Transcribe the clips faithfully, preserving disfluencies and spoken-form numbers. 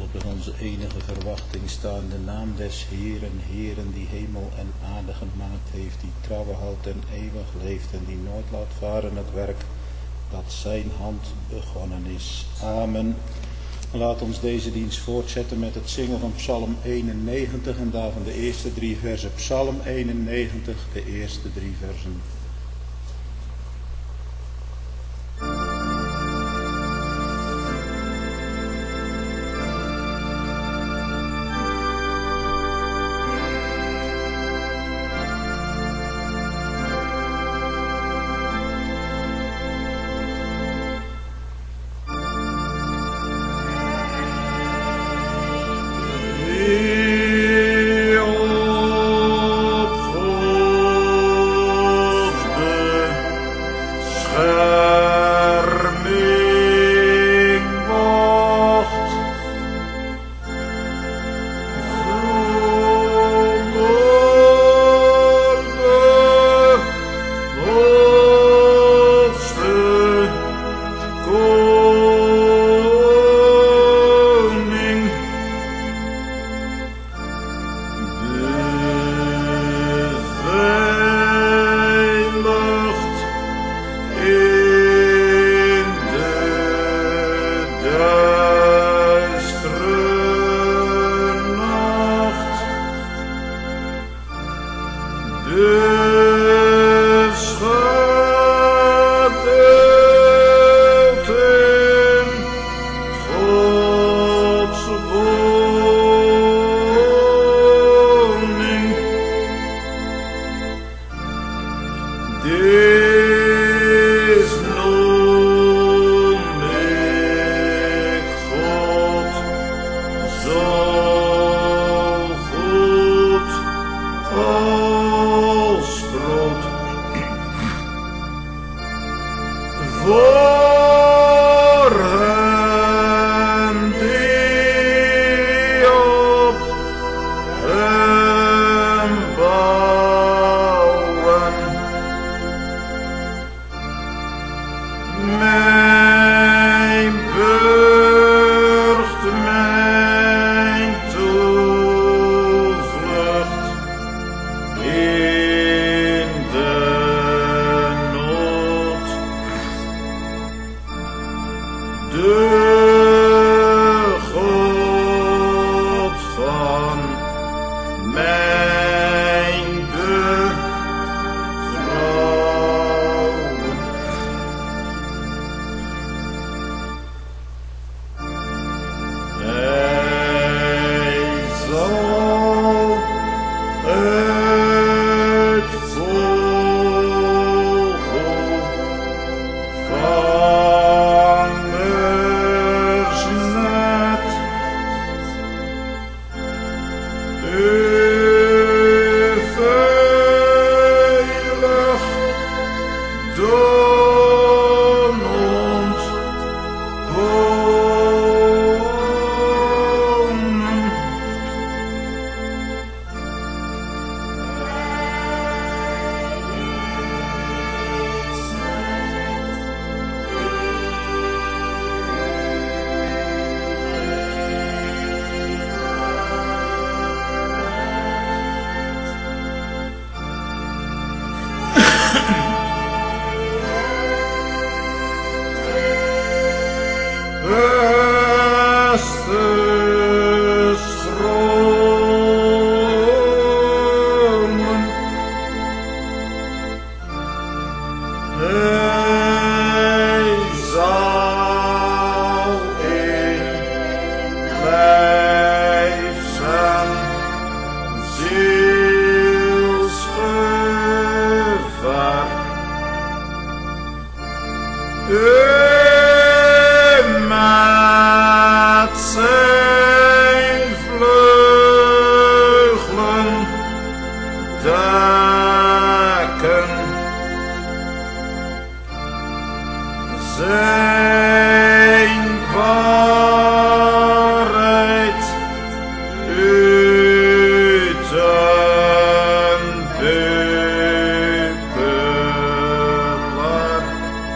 op onze enige verwachting staan, de naam des Heeren, Heeren die hemel en aarde gemaakt heeft, die trouwe houdt en eeuwig leeft en die nooit laat varen het werk dat zijn hand begonnen is. Amen. Laat ons deze dienst voortzetten met het zingen van Psalm eenennegentig en daarvan de eerste drie versen. Psalm eenennegentig, de eerste drie versen.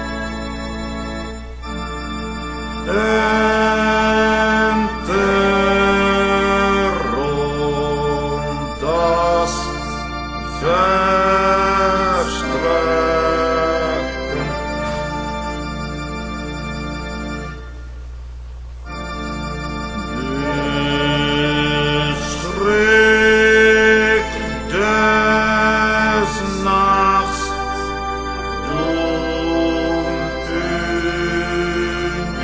en te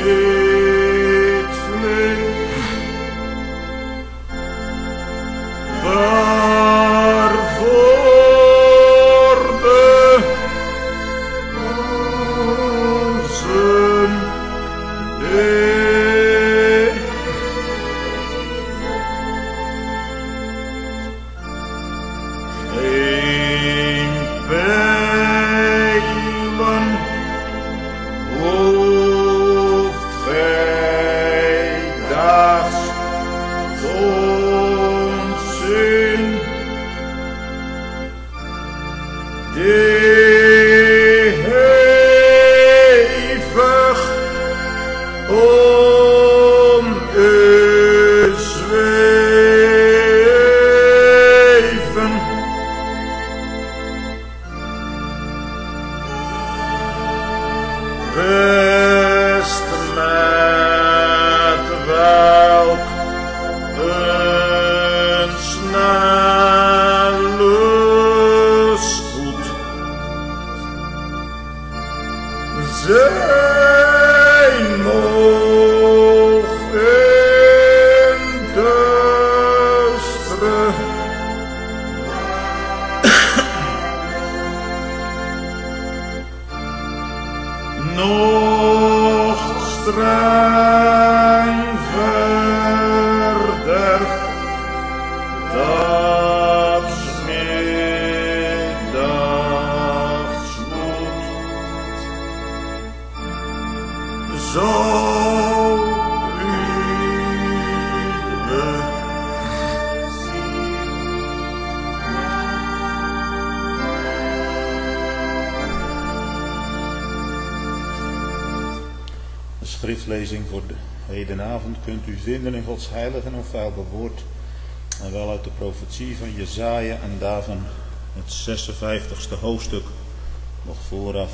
Schriftlezing voor de hedenavond kunt u vinden in Gods heilige en onfeilbaar woord en wel uit de profetie van Jesaja en daarvan het zesenvijftigste hoofdstuk, nog vooraf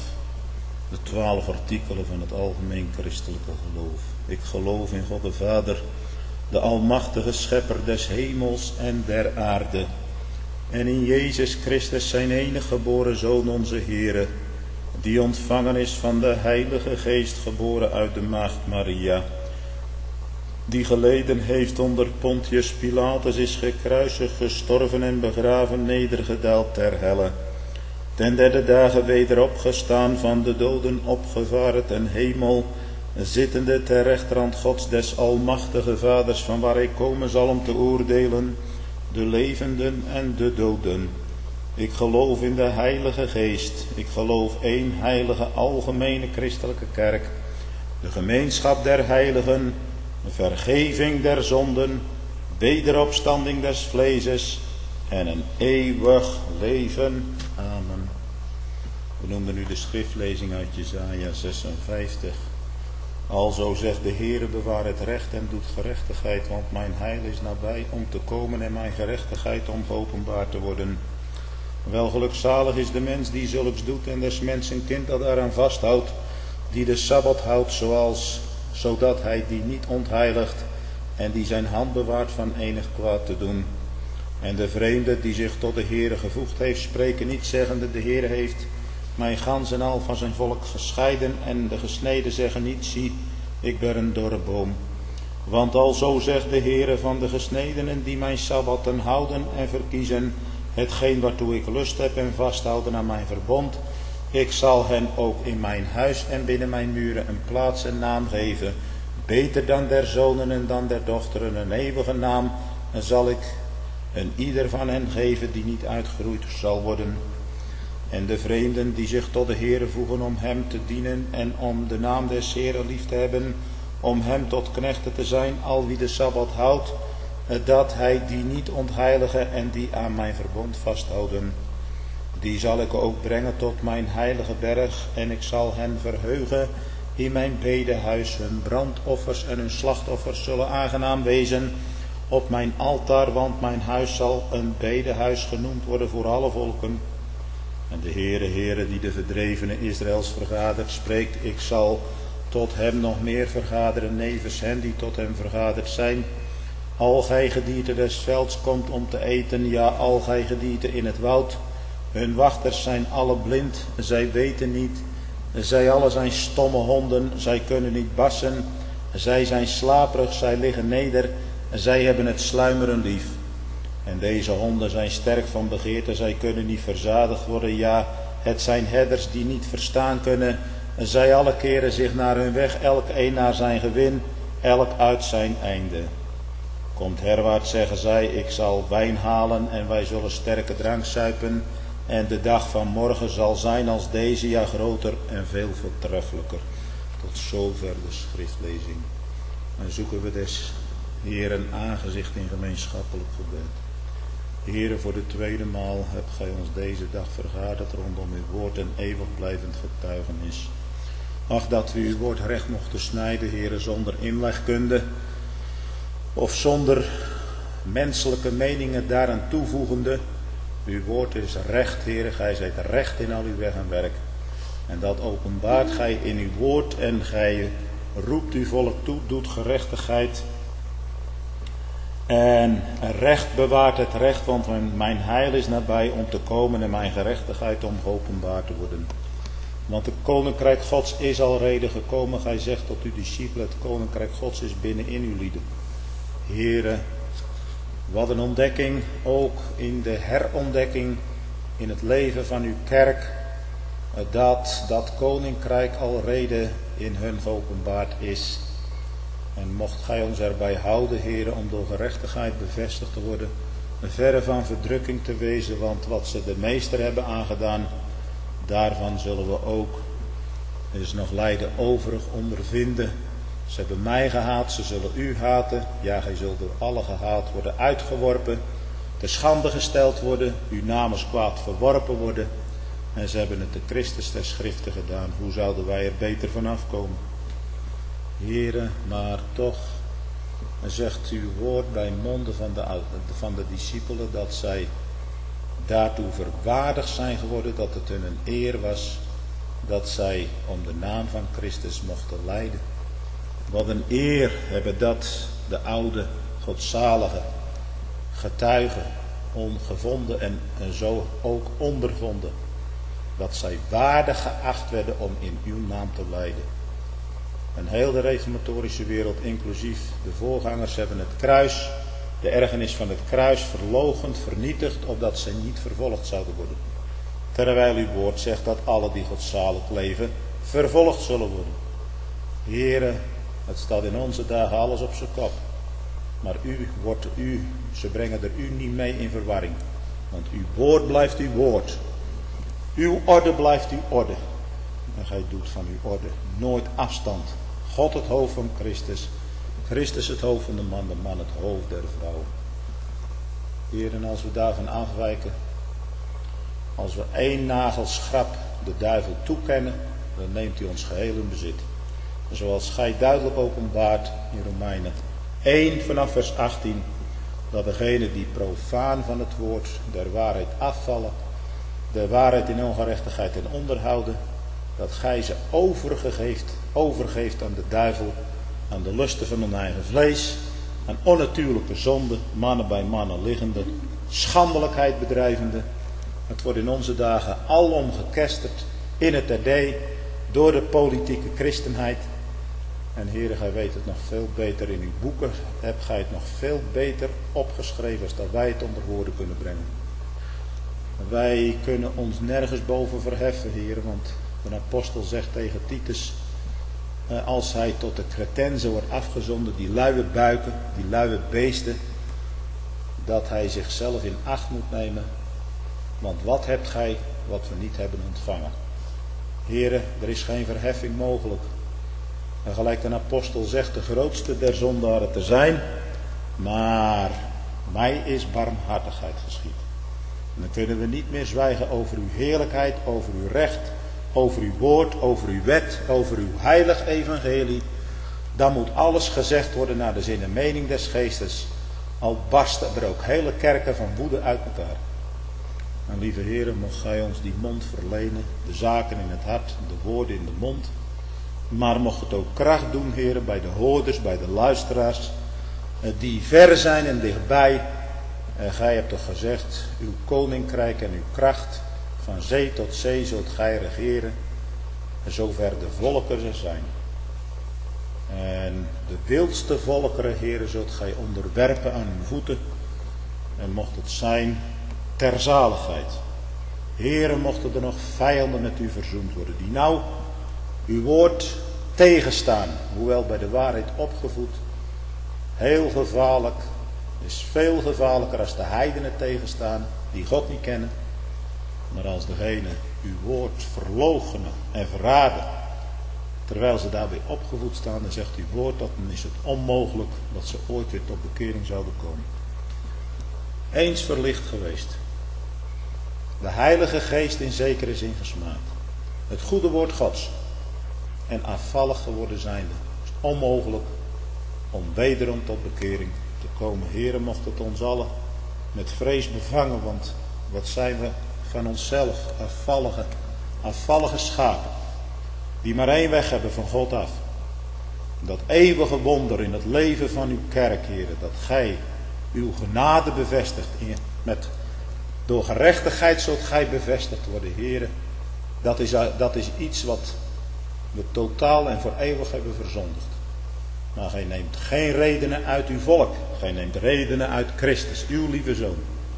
de twaalf artikelen van het algemeen christelijke geloof. Ik geloof in God de Vader, de almachtige schepper des hemels en der aarde, en in Jezus Christus zijn enige geboren Zoon onze Heere, die ontvangen is van de Heilige Geest, geboren uit de maagd Maria, die geleden heeft onder Pontius Pilatus, is gekruisigd, gestorven en begraven, nedergedaald ter helle, ten derde dagen weder opgestaan, van de doden opgevaren ten hemel, zittende ter rechterhand Gods des almachtige Vaders, van waar hij komen zal om te oordelen de levenden en de doden. Ik geloof in de Heilige Geest. Ik geloof één heilige algemene christelijke kerk, de gemeenschap der heiligen, de vergeving der zonden, wederopstanding des vleeses en een eeuwig leven. Amen. We noemden nu de schriftlezing uit Jesaja zesenvijftig. Alzo zegt de Heere, bewaar het recht en doet gerechtigheid, want mijn heil is nabij om te komen en mijn gerechtigheid om geopenbaard te worden. Wel gelukzalig is de mens die zulks doet en des mensen kind dat daaraan vasthoudt, die de Sabbat houdt zoals, zodat hij die niet ontheiligt en die zijn hand bewaart van enig kwaad te doen. En de vreemde die zich tot de Heere gevoegd heeft, spreken niet zeggende, de Heere heeft mijn gans en al van zijn volk gescheiden, en de gesneden zeggen niet, zie, ik ben een dorre boom. Want alzo zegt de Heere van de gesnedenen die mijn Sabbatten houden en verkiezen, hetgeen waartoe ik lust heb en vasthouden aan mijn verbond, ik zal hen ook in mijn huis en binnen mijn muren een plaats en naam geven, beter dan der zonen en dan der dochteren, een eeuwige naam, en zal ik een ieder van hen geven die niet uitgeroeid zal worden. En de vreemden die zich tot de Heere voegen om hem te dienen en om de naam des Heeren lief te hebben, om hem tot knechten te zijn, al wie de Sabbat houdt, dat hij die niet ontheiligen en die aan mijn verbond vasthouden. Die zal ik ook brengen tot mijn heilige berg, en ik zal hen verheugen in mijn bedehuis. Hun brandoffers en hun slachtoffers zullen aangenaam wezen op mijn altaar, want mijn huis zal een bedehuis genoemd worden voor alle volken. En de Heere, Heere, die de verdrevenen Israëls vergadert, spreekt, ik zal tot hem nog meer vergaderen, nevens hen die tot hem vergaderd zijn. Al gij gedierte des velds komt om te eten, ja, al gij gedierte in het woud. Hun wachters zijn alle blind, zij weten niet, Zij alle zijn stomme honden, zij kunnen niet bassen. Zij zijn slaperig, zij liggen neder. Zij hebben het sluimeren lief. En deze honden zijn sterk van begeerte, zij kunnen niet verzadigd worden. Ja, het zijn herders die niet verstaan kunnen. Zij alle keren zich naar hun weg, elk een naar zijn gewin, elk uit zijn einde. Komt herwaarts, zeggen zij, ik zal wijn halen en wij zullen sterke drank zuipen. En de dag van morgen zal zijn als deze, ja groter en veel voortreffelijker. Tot zover de schriftlezing. En zoeken we des Heeren aangezicht in gemeenschappelijk gebed. Heere, voor de tweede maal hebt gij ons deze dag vergaderd rondom uw woord en eeuwig blijvend getuigenis. Ach, dat we uw woord recht mochten snijden, Heere, zonder inlegkunde of zonder menselijke meningen daaraan toevoegende. Uw woord is recht, Heere, gij zijt recht in al uw weg en werk. En dat openbaart gij in uw woord en gij roept uw volk toe, doet gerechtigheid. En recht bewaart het recht, want mijn heil is nabij om te komen en mijn gerechtigheid om geopenbaard te worden. Want het koninkrijk Gods is al reden gekomen. Gij zegt tot uw discipelen, het koninkrijk Gods is binnen in uw lieden. Heere, wat een ontdekking, ook in de herontdekking in het leven van uw kerk, dat dat koninkrijk al reden in hun geopenbaard is. En mocht gij ons erbij houden, Heere, om door gerechtigheid bevestigd te worden, verre van verdrukking te wezen, want wat ze de meester hebben aangedaan, daarvan zullen we ook, er is nog lijden overig, ondervinden. Ze hebben mij gehaat, ze zullen u haten. Ja, gij zult door alle gehaat worden, uitgeworpen, te schande gesteld worden, uw naam is kwaad verworpen worden. En ze hebben het de Christus der Schriften gedaan. Hoe zouden wij er beter vanaf komen? Heere, maar toch zegt uw woord bij monden van de, van de discipelen dat zij daartoe verwaardigd zijn geworden, dat het hun een eer was dat zij om de naam van Christus mochten lijden. Wat een eer hebben dat de oude godzalige getuigen ongevonden en, en zo ook ondervonden, dat zij waardig geacht werden om in uw naam te lijden. En heel de reformatorische wereld, inclusief de voorgangers, hebben het kruis, de ergernis van het kruis, verloochend, vernietigd, opdat zij niet vervolgd zouden worden. Terwijl uw woord zegt dat alle die godzalig leven, vervolgd zullen worden. Heere, het staat in onze dagen alles op zijn kop. Maar u wordt u, ze brengen er u niet mee in verwarring. Want uw woord blijft uw woord. Uw orde blijft uw orde. En gij doet van uw orde nooit afstand. God het hoofd van Christus. Christus het hoofd van de man, de man het hoofd der vrouw. Heer, en als we daarvan afwijken, als we één nagelschrap de duivel toekennen, dan neemt hij ons geheel in bezit. En zoals gij duidelijk openbaart in Romeinen één vanaf vers achttien, dat degenen die profaan van het woord der waarheid afvallen, de waarheid in ongerechtigheid en onderhouden, dat gij ze overgeeft, overgeeft aan de duivel, aan de lusten van hun eigen vlees, aan onnatuurlijke zonden, mannen bij mannen liggende, schandelijkheid bedrijvende. Het wordt in onze dagen alom gekesterd in het terdee door de politieke christenheid. En Heere, gij weet het nog veel beter in uw boeken, hebt gij het nog veel beter opgeschreven als dat wij het onder woorden kunnen brengen. Wij kunnen ons nergens boven verheffen, Heere, want de apostel zegt tegen Titus, als hij tot de Cretenzen wordt afgezonden, die luie buiken, die luie beesten, dat hij zichzelf in acht moet nemen. Want wat hebt gij wat we niet hebben ontvangen? Heere, er is geen verheffing mogelijk. En gelijk de apostel zegt, de grootste der zondaren te zijn, maar mij is barmhartigheid geschied. En dan kunnen we niet meer zwijgen over uw heerlijkheid, over uw recht, over uw woord, over uw wet, over uw heilig evangelie. Dan moet alles gezegd worden naar de zin en mening des geestes. Al barsten er ook hele kerken van woede uit elkaar. En lieve Heere, mocht gij ons die mond verlenen, de zaken in het hart, de woorden in de mond. Maar mocht het ook kracht doen, Heere, bij de hoorders, bij de luisteraars, die ver zijn en dichtbij. En gij hebt toch gezegd, uw koninkrijk en uw kracht, van zee tot zee zult gij regeren. zover de volkeren er zijn. En de wildste volkeren, Heere, zult gij onderwerpen aan uw voeten. En mocht het zijn ter zaligheid. Heere, mochten er nog vijanden met u verzoend worden, die nou uw woord tegenstaan, hoewel bij de waarheid opgevoed. Heel gevaarlijk, is veel gevaarlijker als de heidenen tegenstaan, die God niet kennen. Maar als degene uw woord verloochenen en verraden, terwijl ze daarbij opgevoed staan, dan zegt uw woord dat dan is het onmogelijk dat ze ooit weer tot bekering zouden komen. Eens verlicht geweest. De Heilige Geest in zekere zin gesmaakt. Het goede woord Gods. En afvallig geworden zijnde. Het is onmogelijk om wederom tot bekering te komen. Heere, mocht het ons allen met vrees bevangen, want wat zijn we van onszelf, afvallige, afvallige schapen, die maar één weg hebben van God af. Dat eeuwige wonder in het leven van uw kerk, Heere, dat gij uw genade bevestigt, met, door gerechtigheid zult gij bevestigd worden, Heere. Dat is, dat is iets wat we totaal en voor eeuwig hebben verzondigd. Maar gij neemt geen redenen uit uw volk. Gij neemt redenen uit Christus, uw lieve Zoon.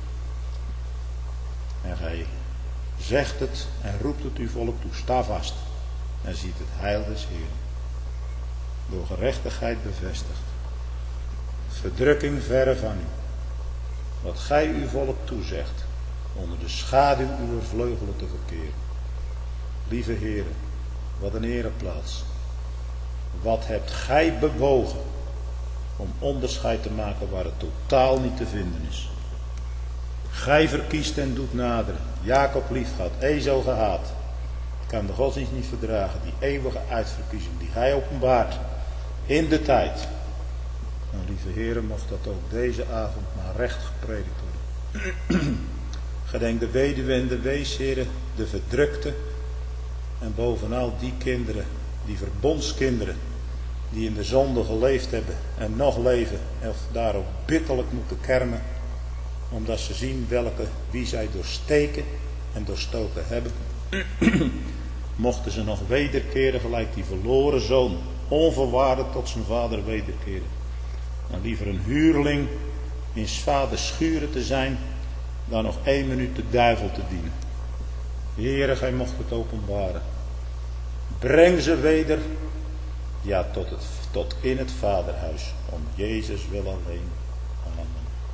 En gij zegt het en roept het uw volk toe. Sta vast en ziet het heil des Heeren. Door gerechtigheid bevestigd. Verdrukking verre van u. Wat gij uw volk toezegt. Onder de schaduw uw vleugelen te verkeren. Lieve Heere, wat een ereplaats. Wat hebt gij bewogen om onderscheid te maken waar het totaal niet te vinden is. Gij verkiest en doet naderen. Jacob liefgehad, Ezo gehaat. Ik kan de godsdienst niet verdragen. Die eeuwige uitverkiezing die gij openbaart in de tijd. En lieve heren, mocht dat ook deze avond maar recht gepredikt worden. Gedenk de weduwe en de wees, heren, de verdrukte. En bovenal die kinderen, die verbondskinderen, die in de zonde geleefd hebben en nog leven. En daarop bitterlijk moeten kermen. Omdat ze zien welke, wie zij doorsteken en doorstoken hebben. Mochten ze nog wederkeren gelijk die verloren zoon. Onverwaardigd tot zijn vader wederkeren. Dan liever een huurling in 's vaders schuren te zijn. Dan nog één minuut de duivel te dienen. Heere, gij mocht het openbaren. Breng ze weder. Ja, tot, het, tot in het vaderhuis. Om Jezus wil alleen. Amen.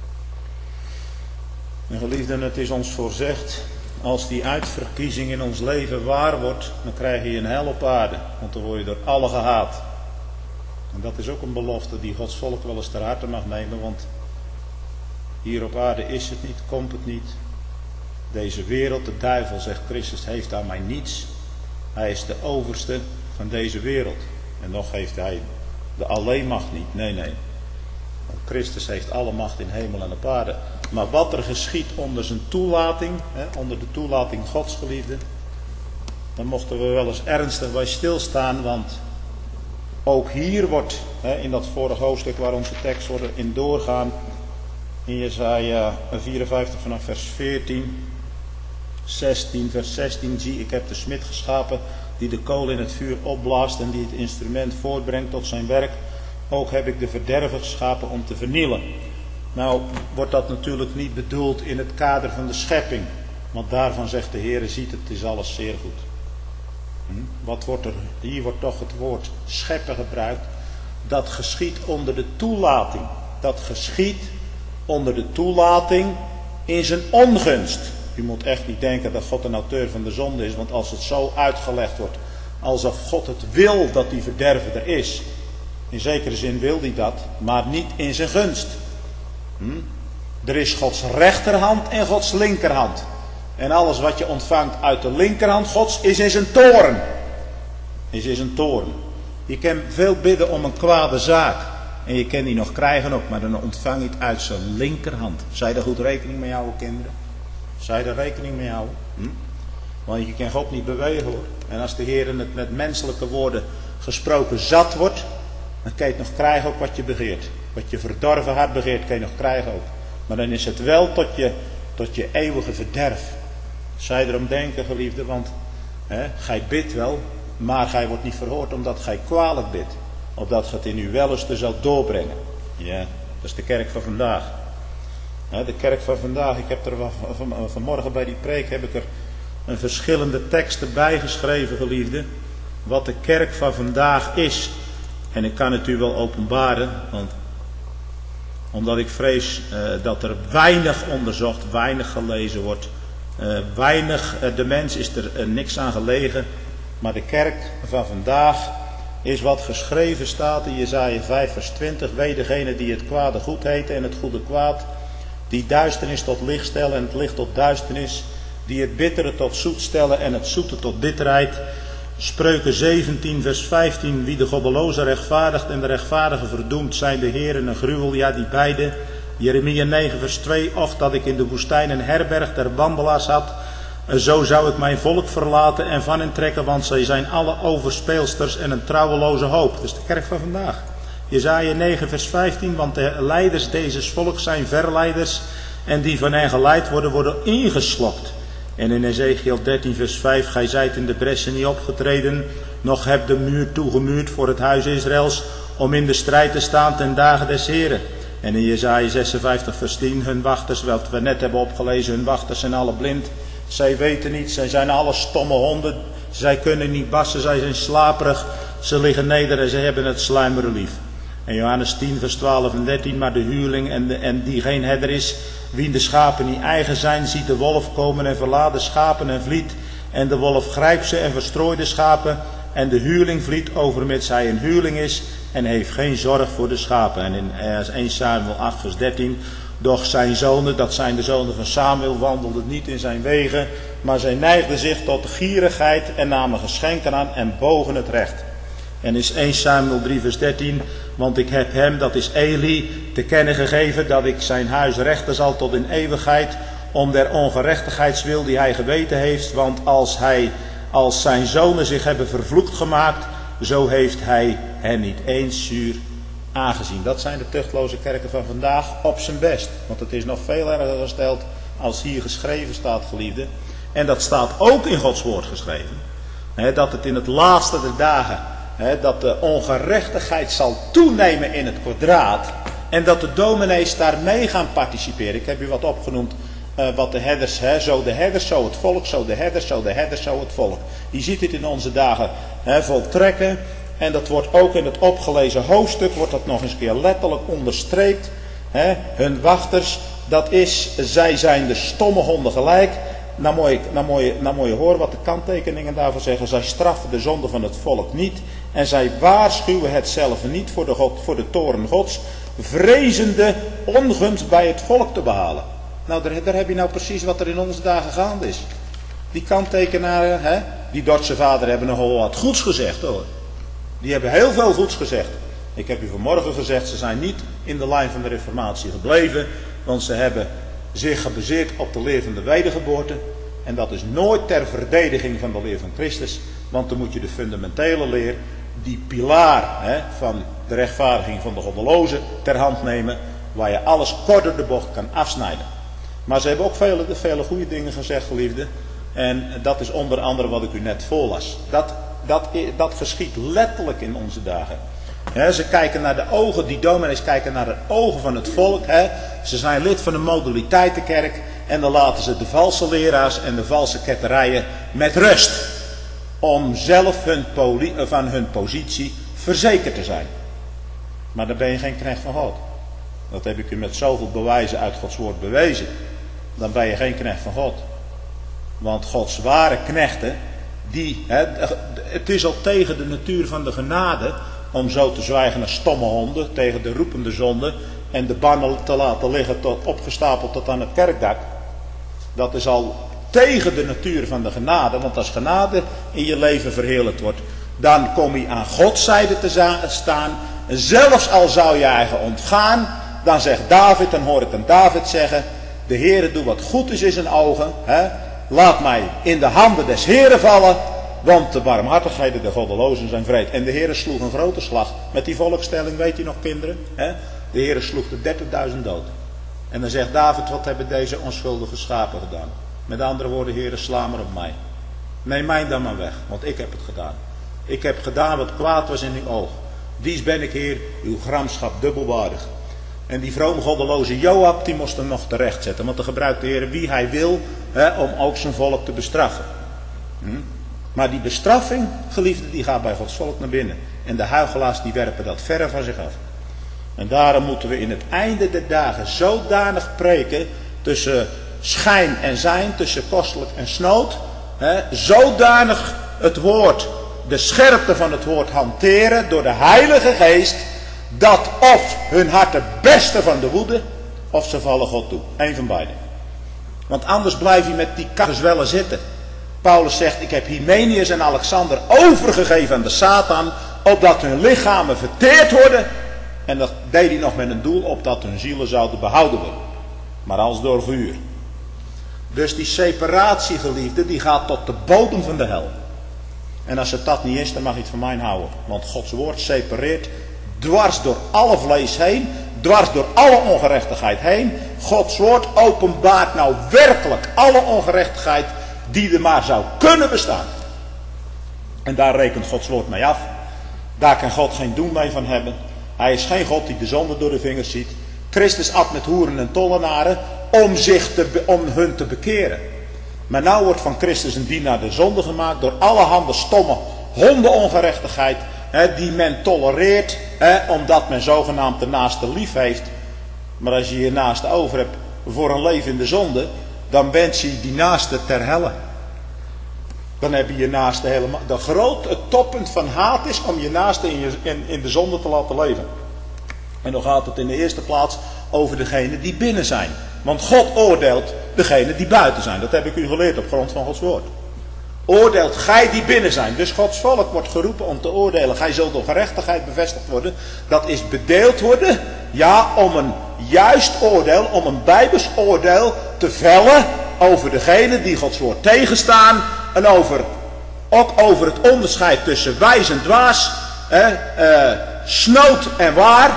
En geliefden, het is ons voorzegd. Als die uitverkiezing in ons leven waar wordt, dan krijg je een hel op aarde. Want dan word je door allen gehaat. En dat is ook een belofte die Gods volk wel eens ter harte mag nemen. Want hier op aarde is het niet, komt het niet. Deze wereld, de duivel, zegt Christus, heeft aan mij niets. Hij is de overste van deze wereld. En nog heeft hij de alleenmacht niet. Nee, nee. Want Christus heeft alle macht in hemel en op aarde. Maar wat er geschiet onder zijn toelating, hè, onder de toelating Gods geliefde, dan mochten we wel eens ernstig bij stilstaan. Want ook hier wordt, hè, in dat vorige hoofdstuk waar onze tekst wordt in doorgaan, in Jesaja vierenvijftig vanaf vers veertien, zestien, vers zestien, zie ik heb de smid geschapen die de kool in het vuur opblaast en die het instrument voortbrengt tot zijn werk. Ook heb ik de verderver geschapen om te vernielen. Nou wordt dat natuurlijk niet bedoeld in het kader van de schepping. Want daarvan zegt de Heer, ziet het, het is alles zeer goed. Hm? Wat wordt er, hier wordt toch het woord scheppen gebruikt. Dat geschiet onder de toelating. Dat geschiet onder de toelating in zijn ongunst. U moet echt niet denken dat God een auteur van de zonde is. Want als het zo uitgelegd wordt, alsof God het wil dat die verderven er is. In zekere zin wil hij dat, maar niet in zijn gunst. Hm? Er is Gods rechterhand en Gods linkerhand. En alles wat je ontvangt uit de linkerhand Gods is in zijn toorn. Is in zijn toorn. Je kan veel bidden om een kwade zaak. En je kan die nog krijgen ook, maar dan ontvang je het uit zijn linkerhand. Zij er goed rekening mee houden, kinderen? Zij er rekening mee houden? Hm? Want je kan God niet bewegen, hoor. En als de Heer het met menselijke woorden gesproken zat wordt, dan kan je het nog krijgen ook wat je begeert. Wat je verdorven hart begeert, kan je nog krijgen ook. Maar dan is het wel tot je, tot je eeuwige verderf. Zij erom denken, geliefde, want hè, gij bidt wel, maar gij wordt niet verhoord omdat gij kwalijk bidt, opdat gij het in uw wellusten zult doorbrengen. Ja, dat is de kerk van vandaag. De kerk van vandaag, ik heb er van, vanmorgen bij die preek heb ik er een verschillende teksten bijgeschreven, geliefde, wat de kerk van vandaag is. En ik kan het u wel openbaren, want omdat ik vrees uh, dat er weinig onderzocht, weinig gelezen wordt, uh, weinig, uh, de mens is er uh, niks aan gelegen, maar de kerk van vandaag is wat geschreven staat in Jesaja vijf vers twintig, wee degene die het kwade goed heten en het goede kwaad, die duisternis tot licht stellen en het licht tot duisternis, die het bittere tot zoet stellen en het zoete tot bitterheid. Spreuken zeventien vers vijftien, wie de goddeloze rechtvaardigt en de rechtvaardige verdoemt, zijn de Heeren een gruwel, ja die beide. Jeremia negen vers twee, och dat ik in de woestijn een herberg der wandelaars had, zo zou ik mijn volk verlaten en van hen trekken, want zij zijn alle overspeelsters en een trouweloze hoop. Dat is de kerk van vandaag. Jesaja negen vers vijftien, want de leiders deze volks zijn verleiders en die van hen geleid worden, worden ingeslokt. En in Ezekiel dertien vers vijf, gij zijt in de bressen niet opgetreden, nog hebt de muur toegemuurd voor het huis Israëls, om in de strijd te staan ten dagen des Heren. En in Jesaja zesenvijftig vers tien, hun wachters, wat we net hebben opgelezen, hun wachters zijn alle blind, zij weten niet, zij zijn alle stomme honden, zij kunnen niet bassen, zij zijn slaperig, ze liggen neder en ze hebben het sluimeren lief. En Johannes tien vers twaalf en dertien, maar de huurling en, de, en die geen herder is, wie de schapen niet eigen zijn, ziet de wolf komen en verlaat de schapen en vliet. En de wolf grijpt ze en verstrooit de schapen. En de huurling vliet overmits hij een huurling is en heeft geen zorg voor de schapen. En in eerste Samuel acht vers dertien, doch zijn zonen, dat zijn de zonen van Samuel, wandelden niet in zijn wegen, maar zij neigden zich tot gierigheid en namen geschenken aan en bogen het recht. En is eerste Samuel drie vers dertien, want ik heb hem, dat is Eli, te kennen gegeven dat ik zijn huis rechten zal tot in eeuwigheid, om der ongerechtigheidswil die hij geweten heeft, want als hij, als zijn zonen zich hebben vervloekt gemaakt, zo heeft hij hen niet eens zuur aangezien. Dat zijn de tuchtloze kerken van vandaag op zijn best, want het is nog veel erger gesteld als hier geschreven staat, geliefde. En dat staat ook in Gods woord geschreven, hè, dat het in het laatste der dagen, He, dat de ongerechtigheid zal toenemen in het kwadraat. En dat de dominees daarmee gaan participeren. Ik heb u wat opgenoemd. Uh, wat de herders, he, zo de herders, zo het volk. Zo de herders, zo de herders, zo het volk. Je ziet dit in onze dagen he, voltrekken. En dat wordt ook in het opgelezen hoofdstuk. Wordt dat nog eens een keer letterlijk onderstreept. He, hun wachters. Dat is, zij zijn de stomme honden gelijk. Nou moet, je, nou, moet je, nou moet je horen wat de kanttekeningen daarvan zeggen. Zij straffen de zonde van het volk niet. En zij waarschuwen het zelf niet voor de, God, voor de toorn Gods. Vrezende ongunst bij het volk te behalen. Nou, daar, daar heb je nou precies wat er in onze dagen gaande is. Die kanttekenaren, hè, die Dordtse vader hebben nogal wat goeds gezegd hoor. Die hebben heel veel goeds gezegd. Ik heb u vanmorgen gezegd, ze zijn niet in de lijn van de reformatie gebleven. Want ze hebben zich gebaseerd op de leer van de wedergeboorte. En dat is nooit ter verdediging van de leer van Christus. Want dan moet je de fundamentele leer, die pilaar hè, van de rechtvaardiging van de goddelozen, ter hand nemen. Waar je alles kort door de bocht kan afsnijden. Maar ze hebben ook vele, vele goede dingen gezegd, geliefde. En dat is onder andere wat ik u net voorlas. Dat, dat, dat geschiet letterlijk in onze dagen. He, ze kijken naar de ogen, die dominees kijken naar de ogen van het volk. He. Ze zijn lid van de modaliteitenkerk. En dan laten ze de valse leraars en de valse ketterijen met rust. Om zelf hun poli- van hun positie verzekerd te zijn. Maar dan ben je geen knecht van God. Dat heb ik u met zoveel bewijzen uit Gods woord bewezen. Dan ben je geen knecht van God. Want Gods ware knechten, die, he, het is al tegen de natuur van de genade om zo te zwijgen als stomme honden tegen de roepende zonde en de bannen te laten liggen tot, opgestapeld tot aan het kerkdak. Dat is al tegen de natuur van de genade, want als genade in je leven verheerlijkt wordt, dan kom je aan Gods zijde te staan. Zelfs al zou je eigen ontgaan, dan zegt David, dan hoor ik een David zeggen, de Heere doet wat goed is in zijn ogen, hè? Laat mij in de handen des Heeren vallen, want de barmhartigheden der goddelozen zijn wreed. En de Heere sloeg een grote slag met die volkstelling, weet u nog kinderen? Hè? De Heere sloeg de dertigduizend dood. En dan zegt David, wat hebben deze onschuldige schapen gedaan? Met andere woorden, Heere, sla maar op mij. Neem mij dan maar weg, want ik heb het gedaan. Ik heb gedaan wat kwaad was in uw oog. Dies ben ik, Heer, uw gramschap dubbelwaardig. En die vroom goddeloze Joab, die moest hem nog terecht zetten. Want dan gebruikt de Heer wie hij wil, hè, om ook zijn volk te bestraffen. Hm? Maar die bestraffing, geliefde, die gaat bij Gods volk naar binnen. En de huichelaars die werpen dat verre van zich af. En daarom moeten we in het einde der dagen zodanig preken tussen schijn en zijn, tussen kostelijk en snood. Hè, zodanig het woord, de scherpte van het woord hanteren door de Heilige Geest. Dat of hun hart het beste van de woede, of ze vallen God toe. Eén van beide. Want anders blijf je met die kakkenzwellen zitten. Paulus zegt, ik heb Hymenius en Alexander overgegeven aan de Satan, opdat hun lichamen verteerd worden. En dat deed hij nog met een doel, opdat hun zielen zouden behouden worden. Maar als door vuur. Dus die separatie, geliefde, die gaat tot de bodem van de hel. En als het dat niet is, dan mag je het van mij houden. Want Gods woord separeert dwars door alle vlees heen, dwars door alle ongerechtigheid heen. Gods woord openbaart nou werkelijk alle ongerechtigheid die er maar zou kunnen bestaan. En daar rekent Gods woord mee af. Daar kan God geen doen mee van hebben. Hij is geen God die de zonde door de vingers ziet. Christus at met hoeren en tollenaren om, zich te, om hun te bekeren. Maar nou wordt van Christus een dienaar de zonde gemaakt door allerhande stomme hondenongerechtigheid, hè, die men tolereert, hè, omdat men zogenaamd de naaste lief heeft. Maar als je je naaste over hebt voor een leven in de zonde, dan wens je die naaste ter helle. Dan heb je je naaste helemaal. De groot, het toppunt van haat is om je naaste in, je, in, in de zonde te laten leven. En dan gaat het in de eerste plaats over degenen die binnen zijn. Want God oordeelt degenen die buiten zijn. Dat heb ik u geleerd op grond van Gods woord. Oordeelt gij die binnen zijn. Dus Gods volk wordt geroepen om te oordelen. Gij zult door gerechtigheid bevestigd worden. Dat is bedeeld worden. Ja, om een juist oordeel, om een bijbels oordeel te vellen over degenen die Gods woord tegenstaan. En over, ook over het onderscheid tussen wijs en dwaas. Eh, eh, snood en waar.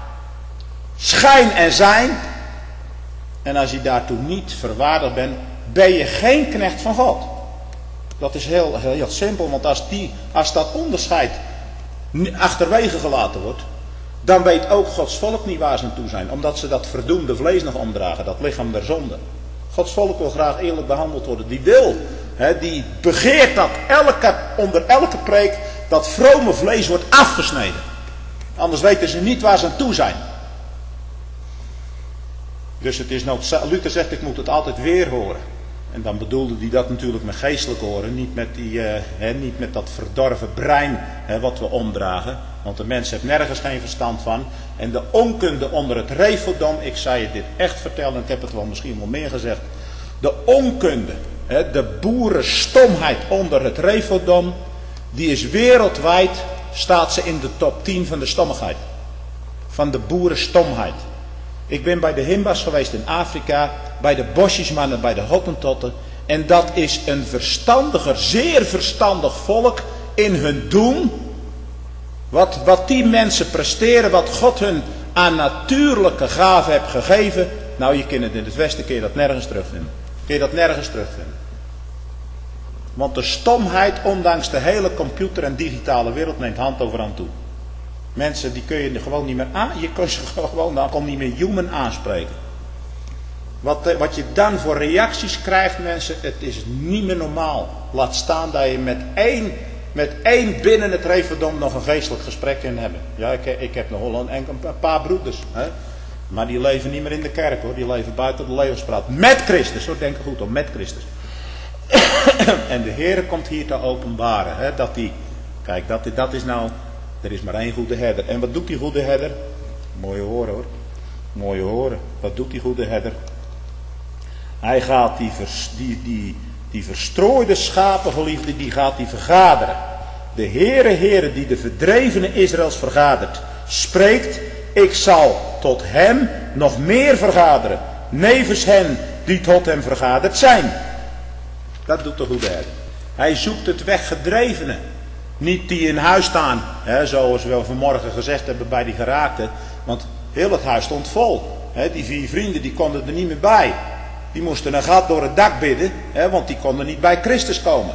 Schijn en zijn. En als je daartoe niet verwaardigd bent, ben je geen knecht van God. Dat is heel, heel, heel simpel, want als, die, als dat onderscheid achterwege gelaten wordt, dan weet ook Gods volk niet waar ze aan toe zijn. Omdat ze dat verdoemde vlees nog omdragen, dat lichaam der zonde. Gods volk wil graag eerlijk behandeld worden. Die wil, hè, die begeert dat elke, onder elke preek dat vrome vlees wordt afgesneden. Anders weten ze niet waar ze aan toe zijn. Dus het is noodzakelijk. Luther zegt, ik moet het altijd weer horen. En dan bedoelde hij dat natuurlijk met geestelijk horen. Niet met, die, uh, hè, niet met dat verdorven brein, hè, wat we omdragen. Want de mens heeft nergens geen verstand van. En de onkunde onder het refeldom. Ik zou je dit echt vertellen. En ik heb het wel misschien wel meer gezegd. De onkunde. Hè, de boerenstomheid onder het refeldom. Die is wereldwijd. Staat ze in de top tien van de stommigheid. Van de boerenstomheid. Ik ben bij de Himbas geweest in Afrika, bij de Bosjesmannen, bij de Hottentotten. En dat is een verstandiger, zeer verstandig volk in hun doen. Wat, wat die mensen presteren, wat God hun aan natuurlijke gaven heeft gegeven. Nou, je kunt het in het Westen, kun je dat nergens terugvinden. Kun je dat nergens terugvinden. Want de stomheid, ondanks de hele computer- en digitale wereld, neemt hand over hand toe. Mensen die kun je gewoon niet meer aan, je kunt ze gewoon dan kon niet meer human aanspreken. Wat, wat je dan voor reacties krijgt, mensen, het is niet meer normaal. Laat staan dat je met één, met één binnen het referendum nog een geestelijk gesprek in hebben. Ja, ik, ik heb nog wel een, een paar broeders, hè? Maar die leven niet meer in de kerk, hoor. Die leven buiten de levenspraat. Met Christus, hoor, denk er goed om, met Christus. En de Heer komt hier te openbaren, hè, dat die, kijk, dat, dat is nou. Er is maar één goede herder. En wat doet die goede herder? Mooie horen, hoor. Mooie horen. Wat doet die goede herder? Hij gaat die, vers, die, die, die verstrooide schapen, geliefde, die gaat die vergaderen. De Heere, Heere, die de verdrevene Israëls vergadert, spreekt, ik zal tot hem nog meer vergaderen, nevens hen die tot hem vergaderd zijn. Dat doet de goede herder. Hij zoekt het weggedrevene. Niet die in huis staan, hè, zoals we vanmorgen gezegd hebben bij die geraakten. Want heel het huis stond vol. Hè, die vier vrienden die konden er niet meer bij. Die moesten een gat door het dak bidden, hè, want die konden niet bij Christus komen.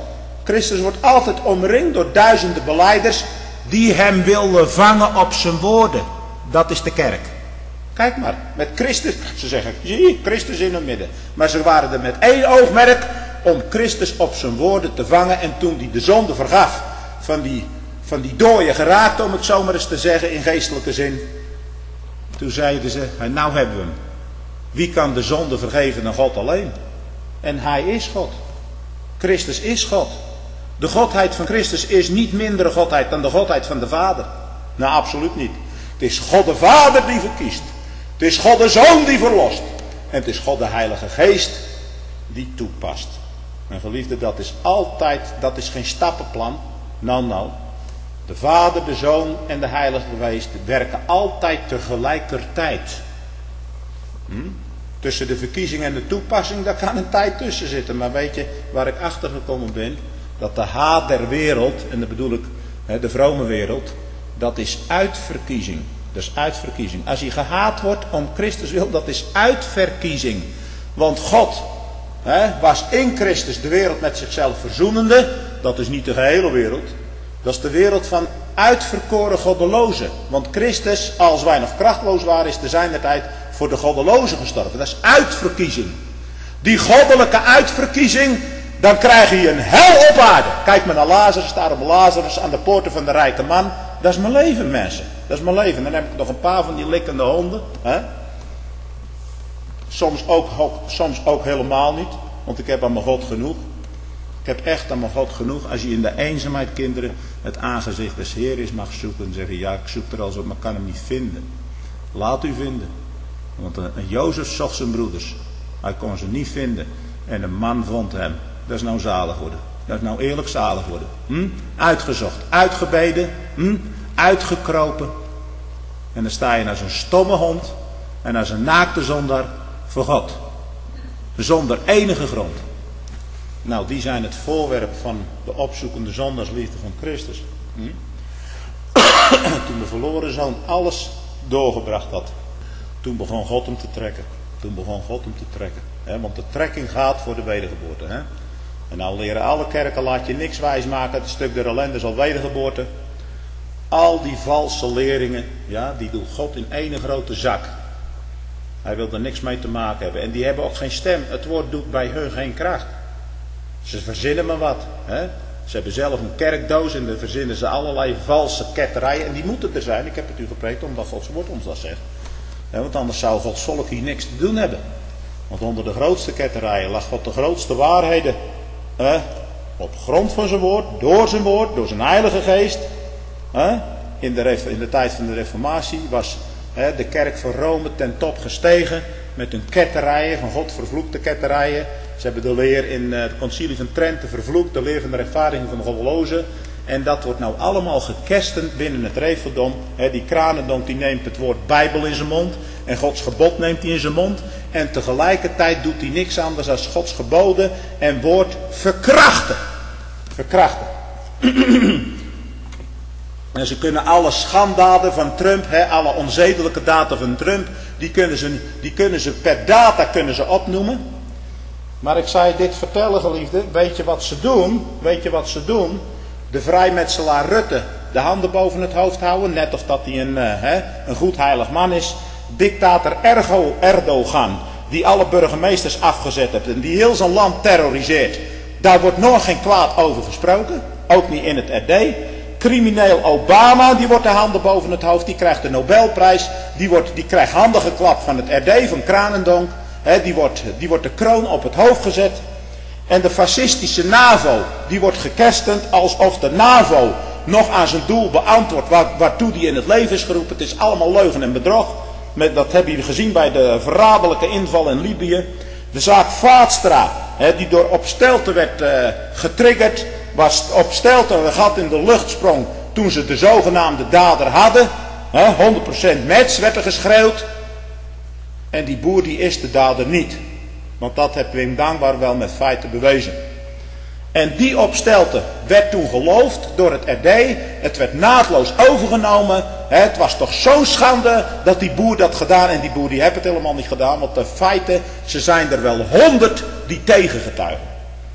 Christus wordt altijd omringd door duizenden belijders die hem willen vangen op zijn woorden. Dat is de kerk. Kijk maar, met Christus, ze zeggen, zie, Christus in het midden. Maar ze waren er met één oogmerk om Christus op zijn woorden te vangen. En toen hij de zonde vergaf van die, van die dooie geraakte, om het zo maar eens te zeggen in geestelijke zin. Toen zeiden ze, nou hebben we hem. Wie kan de zonde vergeven dan God alleen? En hij is God. Christus is God. De godheid van Christus is niet mindere godheid dan de godheid van de Vader. Nou, absoluut niet. Het is God de Vader die verkiest. Het is God de Zoon die verlost. En het is God de Heilige Geest die toepast. Mijn geliefde, dat is altijd, dat is geen stappenplan. Nou, nou. De Vader, de Zoon en de Heilige Geest werken altijd tegelijkertijd. Hm? Tussen de verkiezing en de toepassing, daar kan een tijd tussen zitten. Maar weet je waar ik achter gekomen ben? Dat de haat der wereld, en dat bedoel ik hè, de vrome wereld, dat is uitverkiezing. Dat is uitverkiezing. Als hij gehaat wordt om Christus wil, dat is uitverkiezing. Want God hè, was in Christus de wereld met zichzelf verzoenende. Dat is niet de gehele wereld. Dat is de wereld van uitverkoren goddelozen. Want Christus, als wij nog krachtloos waren, is te zijner tijd voor de goddelozen gestorven. Dat is uitverkiezing. Die goddelijke uitverkiezing, dan krijg je een hel op aarde. Kijk maar naar Lazarus, daarom Lazarus aan de poorten van de rijke man. Dat is mijn leven, mensen. Dat is mijn leven. Dan heb ik nog een paar van die likkende honden. Hè? Soms, ook, ook, soms ook helemaal niet. Want ik heb aan mijn God genoeg. Ik heb echt aan mijn God genoeg. Als je in de eenzaamheid, kinderen, het aangezicht des Heeres mag zoeken. Dan zeg je, ja, ik zoek er al zo, maar ik kan hem niet vinden. Laat u vinden. Want een, een Jozef zocht zijn broeders. Hij kon ze niet vinden. En een man vond hem. Dat is nou zalig worden. Dat is nou eerlijk zalig worden. Hm? Uitgezocht, uitgebeden, hm? Uitgekropen. En dan sta je als een stomme hond en als een naakte zondaar voor God. Zonder enige grond. Nou, die zijn het voorwerp van de opzoekende zondaarsliefde van Christus. Hm? Toen de verloren zoon alles doorgebracht had. Toen begon God hem te trekken. Toen begon God hem te trekken. He, want de trekking gaat voor de wedergeboorte. He. En nou leren alle kerken, laat je niks wijsmaken. Het stuk der ellende is al wedergeboorte. Al die valse leringen, ja, die doet God in één grote zak. Hij wil er niks mee te maken hebben. En die hebben ook geen stem. Het woord doet bij hun geen kracht. Ze verzinnen maar wat. Hè? Ze hebben zelf een kerkdoos en dan verzinnen ze allerlei valse ketterijen. En die moeten er zijn. Ik heb het u gepreekt omdat Gods woord ons dat zegt. Ja, want anders zou Gods volk hier niks te doen hebben. Want onder de grootste ketterijen lag God de grootste waarheden. Hè? Op grond van zijn woord, door zijn woord, door zijn heilige geest. Hè? In, de, in de tijd van de reformatie was hè, de kerk van Rome ten top gestegen. Met hun ketterijen, van God vervloekte ketterijen. Ze hebben de leer in het concilie van Trente vervloekt. De leer van de rechtvaardiging van de goddelozen. En dat wordt nou allemaal gekestend binnen het reveldom. He, die kranendom die neemt het woord Bijbel in zijn mond. En Gods gebod neemt hij in zijn mond. En tegelijkertijd doet hij niks anders dan Gods geboden en woord verkrachten. Verkrachten. En ze kunnen alle schanddaden van Trump, he, alle onzedelijke daden van Trump, die kunnen ze, die kunnen ze per data kunnen ze opnoemen. Maar ik zou je dit vertellen, geliefde. Weet je wat ze doen? Weet je wat ze doen? De vrijmetselaar Rutte de handen boven het hoofd houden. Net of dat hij een, uh, hè, een goed heilig man is. Dictator Ergo Erdogan. Die alle burgemeesters afgezet heeft. En die heel zijn land terroriseert. Daar wordt nog geen kwaad over gesproken. Ook niet in het R D. Crimineel Obama. Die wordt de handen boven het hoofd. Die krijgt de Nobelprijs. Die, wordt, die krijgt handen geklapt van het R D. Van Kranendonk. He, die, wordt, die wordt de kroon op het hoofd gezet. En de fascistische NAVO, die wordt gekestend alsof de NAVO nog aan zijn doel beantwoordt waar, waartoe die in het leven is geroepen. Het is allemaal leugen en bedrog. Met, dat hebben jullie gezien bij de verraderlijke inval in Libië. De zaak Vaatstra, he, die door Opstelten werd uh, getriggerd. Was Opstelten een gat in de lucht sprong toen ze de zogenaamde dader hadden. He, honderd procent match werd er geschreeuwd. En die boer die is de dader niet. Want dat heeft Wim Dankbaar wel met feiten bewezen. En die Opstelten werd toen geloofd door het R D. Het werd naadloos overgenomen. Het was toch zo'n schande dat die boer dat gedaan. En die boer die heeft het helemaal niet gedaan. Want de feiten, ze zijn er wel honderd die tegengetuigen.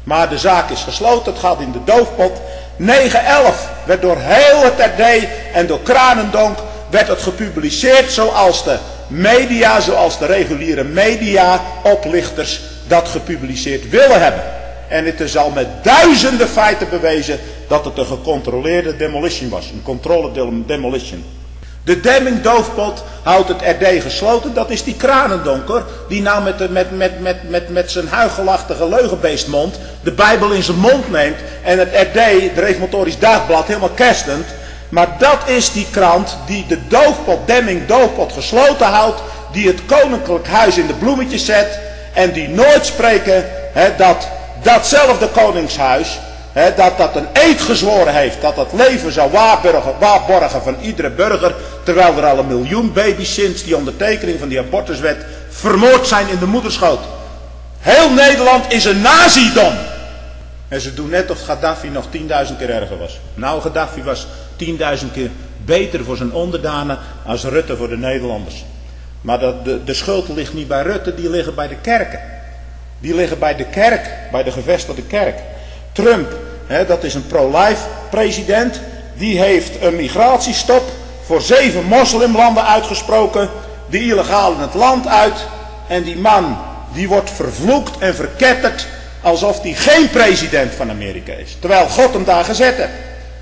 Maar de zaak is gesloten, het gaat in de doofpot. negen elf werd door heel het R D en door Kranendonk werd het gepubliceerd zoals de media, zoals de reguliere media, oplichters dat gepubliceerd willen hebben. En het is al met duizenden feiten bewezen dat het een gecontroleerde demolition was. Een controlled demolition. De Demming doofpot houdt het R D gesloten. Dat is die Kranendonker die nou met, de, met, met, met, met, met zijn huichelachtige leugenbeestmond de Bijbel in zijn mond neemt. En het R D, het Reformatorisch Dagblad, helemaal kerstend. Maar dat is die krant die de doofpot, Demming doofpot gesloten houdt. Die het koninklijk huis in de bloemetjes zet. En die nooit spreken he, dat datzelfde koningshuis, he, dat dat een eed gezworen heeft. Dat het leven zou waarborgen, waarborgen van iedere burger. Terwijl er al een miljoen baby's sinds die ondertekening van die abortuswet vermoord zijn in de moederschoot. Heel Nederland is een nazidom. En ze doen net of Gaddafi nog tienduizend keer erger was. Nou, Gaddafi was tienduizend keer beter voor zijn onderdanen als Rutte voor de Nederlanders. Maar dat, de, de schuld ligt niet bij Rutte, die liggen bij de kerken. Die liggen bij de kerk, bij de gevestigde kerk. Trump, hè, dat is een pro-life president. Die heeft een migratiestop voor zeven moslimlanden uitgesproken. Die illegaal in het land uit. En die man, die wordt vervloekt en verketterd alsof hij geen president van Amerika is. Terwijl God hem daar gezet heeft.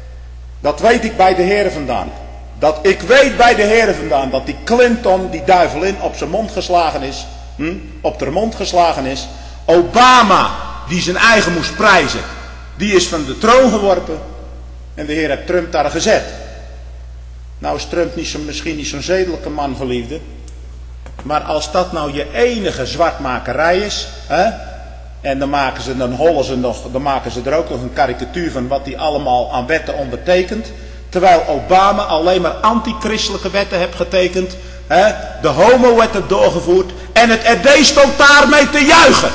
Dat weet ik bij de Heer vandaan. Dat ik weet bij de Heer vandaan dat die Clinton, die duivelin, op zijn mond geslagen is. Hm? Op haar mond geslagen is. Obama, die zijn eigen moest prijzen, die is van de troon geworpen. En de Heer heeft Trump daar gezet. Nou is Trump niet zo, misschien niet zo'n zedelijke man, geliefde. Maar als dat nou je enige zwartmakerij is, hè, en dan maken ze, dan hollen ze nog, dan maken ze er ook nog een karikatuur van wat hij allemaal aan wetten ondertekent. Terwijl Obama alleen maar antichristelijke wetten heeft getekend. Hè, de homo-wet heeft doorgevoerd. En het R D stond daarmee te juichen.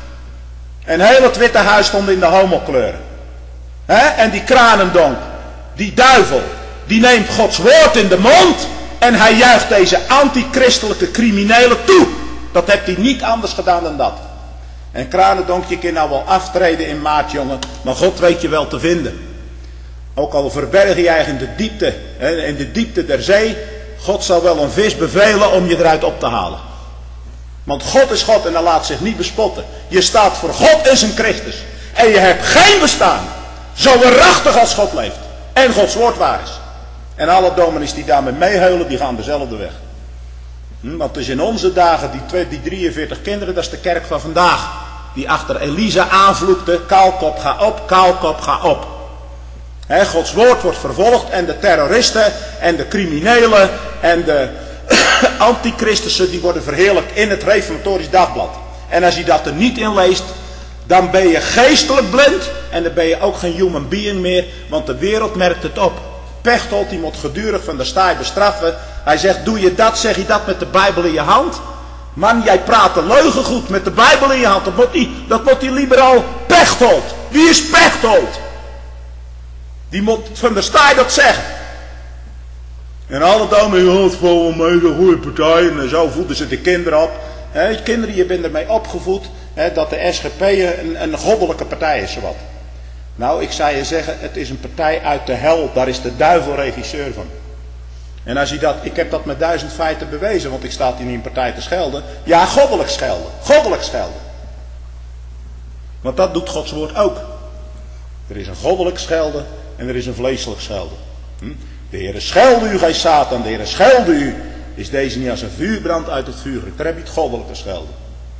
En heel het Witte Huis stond in de homokleuren. Hè, en die Kranendonk, die duivel, die neemt Gods woord in de mond. En hij juicht deze antichristelijke criminelen toe. Dat heeft hij niet anders gedaan dan dat. En Kranendonk, je kan nou wel aftreden in maart, jongen. Maar God weet je wel te vinden. Ook al verberg je je in de diepte, in de diepte der zee. God zal wel een vis bevelen om je eruit op te halen. Want God is God en hij laat zich niet bespotten. Je staat voor God en zijn Christus. En je hebt geen bestaan. Zo waarachtig als God leeft. En Gods woord waar is. En alle dominees die daarmee meeheulen, die gaan dezelfde weg. Hm, want dus in onze dagen, die, twee, die drieënveertig kinderen, dat is de kerk van vandaag. Die achter Elisa aanvloekte, kaalkop ga op, kaalkop ga op. He, Gods woord wordt vervolgd en de terroristen en de criminelen en de antichristussen die worden verheerlijkt in het Reformatorisch Dagblad. En als je dat er niet in leest, dan ben je geestelijk blind en dan ben je ook geen human being meer, want de wereld merkt het op. Pechtold die moet gedurig van de staai bestraffen. Hij zegt, doe je dat, zeg je dat met de Bijbel in je hand? Man, jij praat de leugen goed met de Bijbel in je hand. Dat moet die, dat moet die liberaal Pechtold. Wie is Pechtold? Die moet van de staai dat zeggen. En alle dames, ja, het valt wel mee, de goede partij. En zo voeden ze de kinderen op. He, kinderen, je bent ermee opgevoed he, dat de S G P een, een goddelijke partij is, zowat. Nou, ik zou je zeggen, het is een partij uit de hel. Daar is de duivel regisseur van. En als je dat, ik heb dat met duizend feiten bewezen, want ik sta hier niet in partij te schelden. Ja, goddelijk schelden. Goddelijk schelden. Want dat doet Gods woord ook. Er is een goddelijk schelden en er is een vleeselijk schelden. Hm? De Heere schelde u, gij Satan, de Heere schelde u. Is deze niet als een vuurbrand uit het vuur? Daar heb je het goddelijke schelden.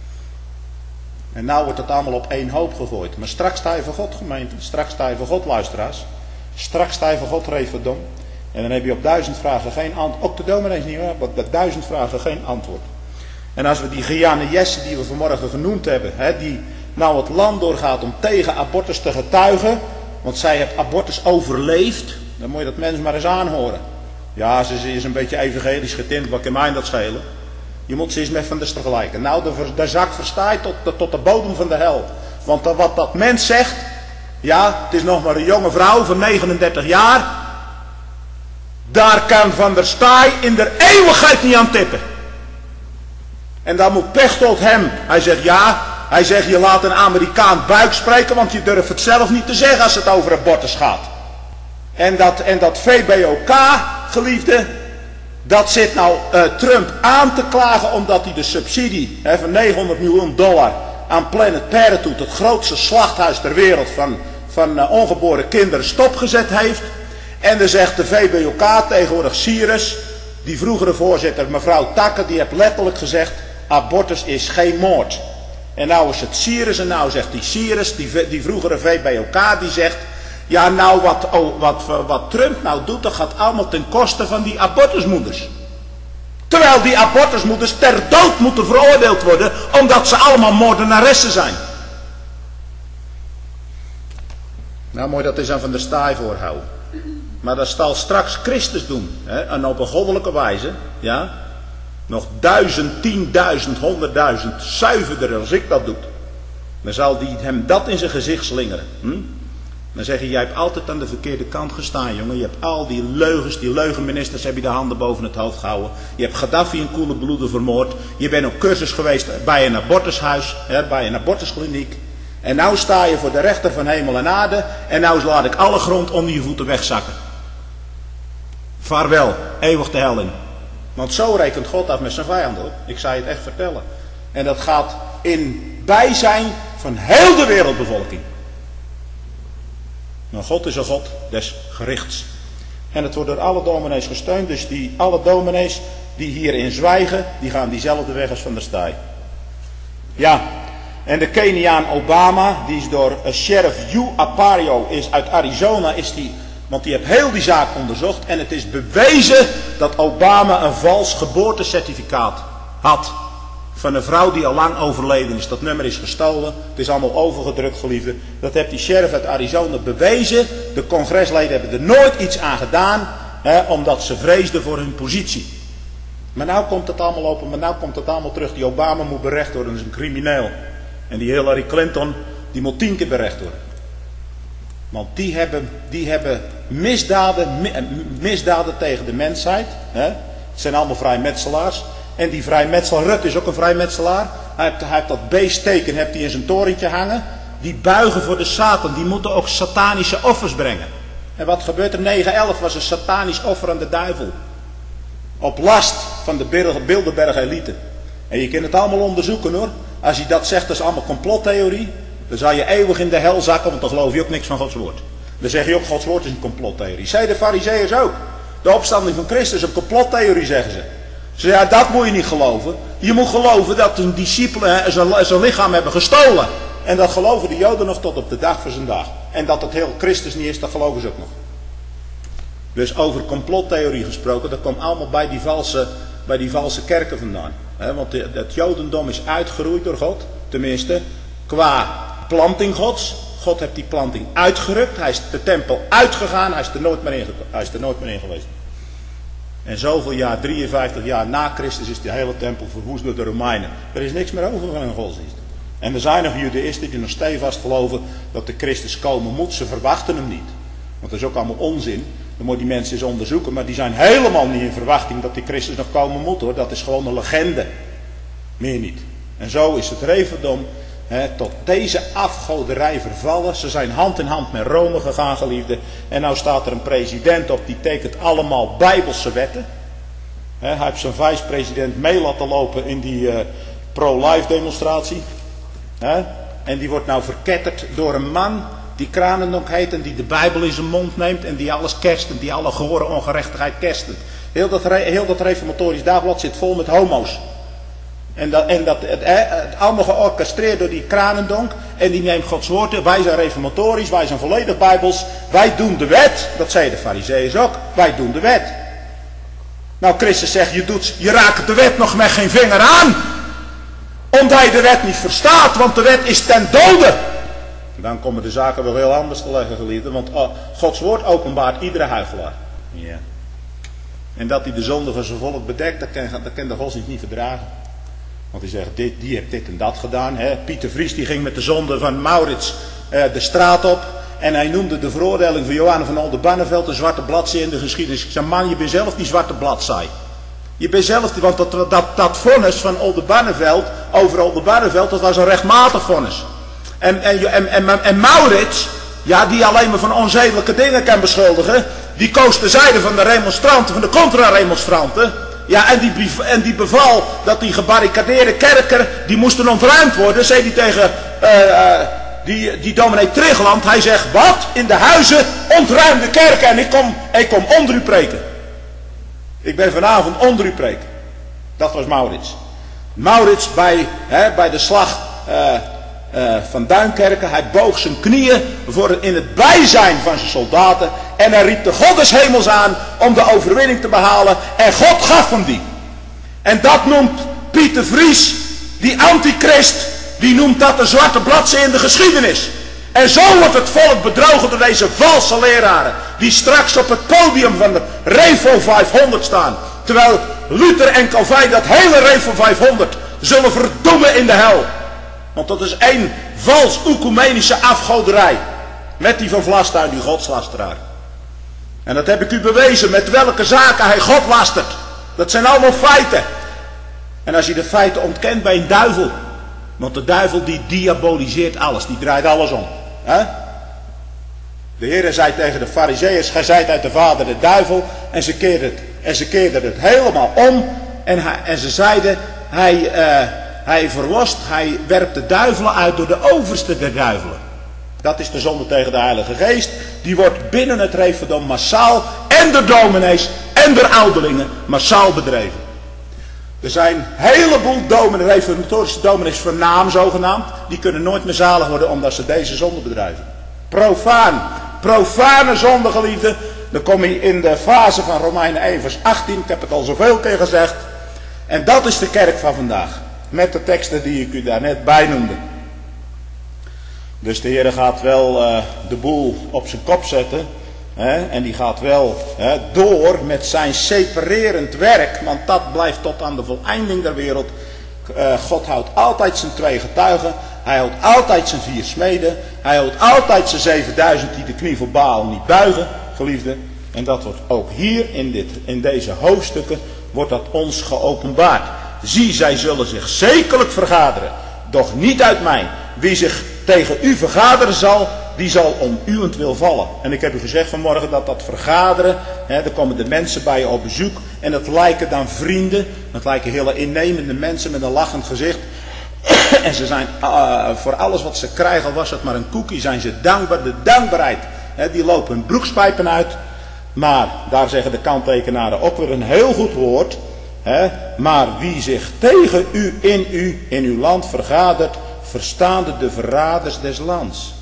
En nou wordt het allemaal op één hoop gegooid. Maar straks sta je voor God, gemeente. Straks sta je voor God, luisteraars. Straks sta je voor God, Referdom. En dan heb je op duizend vragen geen antwoord. Ook de dominees niet hoor, want op duizend vragen geen antwoord. En als we die Gianne Jesse die we vanmorgen genoemd hebben, hè, die nou het land doorgaat om tegen abortus te getuigen, want zij heeft abortus overleefd, dan moet je dat mens maar eens aanhoren. Ja, ze is een beetje evangelisch getint, wat kan mij dat schelen? Je moet ze eens met van de vergelijken. Nou, de, de zak verstaat tot de, tot de bodem van de hel. Want dat, wat dat mens zegt, ja, het is nog maar een jonge vrouw van negenendertig jaar. Daar kan Van der Staaij in de eeuwigheid niet aan tippen. En dan moet Pechtold hem, hij zegt ja, Hij zegt, je laat een Amerikaan buik spreken, want je durft het zelf niet te zeggen als het over abortus gaat. En dat, en dat V B O K, geliefde, dat zit nou uh, Trump aan te klagen omdat hij de subsidie hè, van negenhonderd miljoen dollar aan Planet Parenthood, het grootste slachthuis ter wereld van, van uh, ongeboren kinderen, stopgezet heeft. En dan zegt de V B O K tegenwoordig, Cyrus, die vroegere voorzitter, mevrouw Takke, die heeft letterlijk gezegd, abortus is geen moord. En nou is het Cyrus en nou zegt die Cyrus, die, die vroegere V B O K, die zegt, ja nou wat, oh, wat, wat Trump nou doet, dat gaat allemaal ten koste van die abortusmoeders. Terwijl die abortusmoeders ter dood moeten veroordeeld worden, omdat ze allemaal moordenaressen zijn. Nou mooi dat is aan Van der Staaij voorhouden. Maar dat zal straks Christus doen. Hè? En op een goddelijke wijze. Ja? Nog duizend, tienduizend, honderdduizend zuiverder als ik dat doe. Dan zal die hem dat in zijn gezicht slingeren. Hm? Dan zeg je, jij hebt altijd aan de verkeerde kant gestaan, jongen. Je hebt al die leugens, die leugenministers heb je de handen boven het hoofd gehouden. Je hebt Gaddafi in koele bloeden vermoord. Je bent op cursus geweest bij een abortushuis, hè, bij een abortuskliniek. En nou sta je voor de rechter van hemel en aarde. En nou laat ik alle grond onder je voeten wegzakken. Vaarwel, eeuwig de hel in. Want zo rekent God af met zijn vijanden. Ik zou je het echt vertellen. En dat gaat in bijzijn van heel de wereldbevolking. Maar God is een God des gerichts. En het wordt door alle dominees gesteund. Dus die, alle dominees die hierin zwijgen, die gaan diezelfde weg als Van der Staaij. Ja, en de Keniaan Obama, die is door uh, sheriff Hugh Apario is uit Arizona, is die, want die heeft heel die zaak onderzocht. En het is bewezen dat Obama een vals geboortecertificaat had. Van een vrouw die al lang overleden is. Dat nummer is gestolen. Het is allemaal overgedrukt, geliefde. Dat heeft die sheriff uit Arizona bewezen. De congresleden hebben er nooit iets aan gedaan. Hè, omdat ze vreesden voor hun positie. Maar nou komt het allemaal open. Maar nou komt het allemaal terug. Die Obama moet berecht worden. Dat is een crimineel. En die Hillary Clinton, die moet tien keer berecht worden. Want die hebben, die hebben misdaden, misdaden tegen de mensheid. Hè. Het zijn allemaal vrijmetselaars. En die vrijmetselaar, Rutte is ook een vrijmetselaar. Hij heeft, hij heeft dat beestteken heeft hij in zijn torentje hangen. Die buigen voor de Satan. Die moeten ook satanische offers brengen. En wat gebeurt er? negen elf was een satanisch offer aan de duivel. Op last van de Bilderberg elite. En je kunt het allemaal onderzoeken hoor. Als je dat zegt, dat is allemaal complottheorie. Dan zal je eeuwig in de hel zakken, want dan geloof je ook niks van Gods woord. Dan zeg je ook, Gods woord is een complottheorie. Zei de Farizeeërs ook. De opstanding van Christus is een complottheorie, zeggen ze. Ze zeggen, ja, dat moet je niet geloven. Je moet geloven dat hun discipelen zijn, zijn lichaam hebben gestolen. En dat geloven de Joden nog tot op de dag van zijn dag. En dat het heel Christus niet is, dat geloven ze ook nog. Dus over complottheorie gesproken, dat komt allemaal bij die valse, bij die valse kerken vandaan. He, want de, het Jodendom is uitgeroeid door God. Tenminste, qua planting Gods. God heeft die planting uitgerukt. Hij is de tempel uitgegaan. Hij is er nooit meer in, hij is er nooit meer in geweest. En zoveel jaar, drieënvijftig jaar na Christus, is die hele tempel verwoest door de Romeinen. Er is niks meer over van een godsdienst. En er zijn nog judaïsten die nog stevast geloven dat de Christus komen moet. Ze verwachten hem niet. Want dat is ook allemaal onzin. Dan moet je die mensen eens onderzoeken. Maar die zijn helemaal niet in verwachting dat die Christus nog komen moet hoor. Dat is gewoon een legende. Meer niet. En zo is het Reverdom he, tot deze afgoderij vervallen. Ze zijn hand in hand met Rome gegaan, geliefden. En nou staat er een president op die tekent allemaal bijbelse wetten. He, hij heeft zijn vice-president mee laten lopen in die uh, pro-life demonstratie. He, en die wordt nou verketterd door een man die Kranendonk heet en die de Bijbel in zijn mond neemt en die alles kerstend, die alle gehoorde ongerechtigheid kerstend. Heel dat, heel dat reformatorisch dagblad zit vol met homo's. En dat, en dat het, het allemaal georchestreerd door die Kranendonk. En die neemt Gods woorden. Wij zijn reformatorisch, wij zijn volledig bijbels. Wij doen de wet. Dat zei de Farizeeërs ook. Wij doen de wet. Nou, Christus zegt, je, doet, je raakt de wet nog met geen vinger aan. Omdat je de wet niet verstaat, want de wet is ten dode. Dan komen de zaken wel heel anders te leggen, geliefden. Want oh, Gods woord openbaart iedere huichelaar. Ja. En dat hij de zonde van zijn volk bedekt, dat kan, dat kan de godsdienst niet verdragen. Want die zeggen, dit, die heeft dit en dat gedaan. Hè. Pieter Vries die ging met de zonde van Maurits eh, de straat op. En hij noemde de veroordeling van Johannes van Oldenbarneveld een zwarte bladzij in de geschiedenis. Ik zei, man, je bent zelf die zwarte bladzij. Je bent zelf, want dat, dat, dat vonnis van Oldenbarneveld, over Oldenbarneveld, dat was een rechtmatig vonnis. En, en, en, en, en Maurits, ja, die alleen maar van onzedelijke dingen kan beschuldigen, die koos de zijde van de remonstranten, van de contra-remonstranten. Ja, en die, en die beval dat die gebarricadeerde kerker, die moesten ontruimd worden, zei hij tegen uh, uh, die, die dominee Trigland. Hij zegt, wat? In de huizen ontruim de kerken en ik kom, ik kom onder u preken. Ik ben vanavond onder u preken. Dat was Maurits. Maurits bij, hè, bij de slag uh, uh, van Duinkerken, hij boog zijn knieën voor in het bijzijn van zijn soldaten. En hij riep de God des hemels aan om de overwinning te behalen. En God gaf hem die. En dat noemt Pieter Vries, die antichrist, die noemt dat de zwarte bladzijde in de geschiedenis. En zo wordt het volk bedrogen door deze valse leraren. Die straks op het podium van de Revo vijfhonderd staan. Terwijl Luther en Calvijn dat hele Revo vijfhonderd zullen verdoemen in de hel. Want dat is één vals oecumenische afgoderij. Met die van Vlastuin, die godslasteraar. En dat heb ik u bewezen met welke zaken hij God lastert. Dat zijn allemaal feiten. En als je de feiten ontkent bij een duivel. Want de duivel die diaboliseert alles. Die draait alles om. He? De Heer zei tegen de Farizeeërs. Gij zijt uit de vader de duivel. En ze keerden het, en ze keerden het helemaal om. En, hij, en ze zeiden. Hij, uh, hij verlost. Hij werpt de duivelen uit door de overste der duivelen. Dat is de zonde tegen de Heilige Geest. Die wordt binnen het Referdom massaal. En door dominees. En door ouderlingen. Massaal bedreven. Er zijn een heleboel dominees, reformatorische dominees vernaam zogenaamd. Die kunnen nooit meer zalig worden omdat ze deze zonde bedrijven. Profaan. Profane zonde, geliefde. Dan kom je in de fase van Romeinen één vers achttien. Ik heb het al zoveel keer gezegd. En dat is de kerk van vandaag. Met de teksten die ik u daarnet bijnoemde. Dus de Heer gaat wel uh, de boel op zijn kop zetten. Hè, en die gaat wel hè, door met zijn separerend werk. Want dat blijft tot aan de voleinding der wereld. Uh, God houdt altijd zijn twee getuigen. Hij houdt altijd zijn vier smeden. Hij houdt altijd zijn zevenduizend die de knie voor Baal niet buigen. Geliefde. En dat wordt ook hier in, dit, in deze hoofdstukken wordt dat ons geopenbaard. Zie, zij zullen zich zekerlijk vergaderen. Doch niet uit mij. Wie zich tegen u vergaderen zal, die zal om uwentwil vallen. En ik heb u gezegd vanmorgen dat dat vergaderen, hè, er komen de mensen bij je op bezoek. En dat lijken dan vrienden. Dat lijken hele innemende mensen met een lachend gezicht. En ze zijn uh, voor alles wat ze krijgen, al was het maar een koekie, zijn ze dankbaar. De dankbaarheid, hè, die lopen hun broekspijpen uit. Maar, daar zeggen de kanttekenaren ook weer een heel goed woord. Hè, maar wie zich tegen u, in u, in uw land vergadert, verstaande de verraders des lands.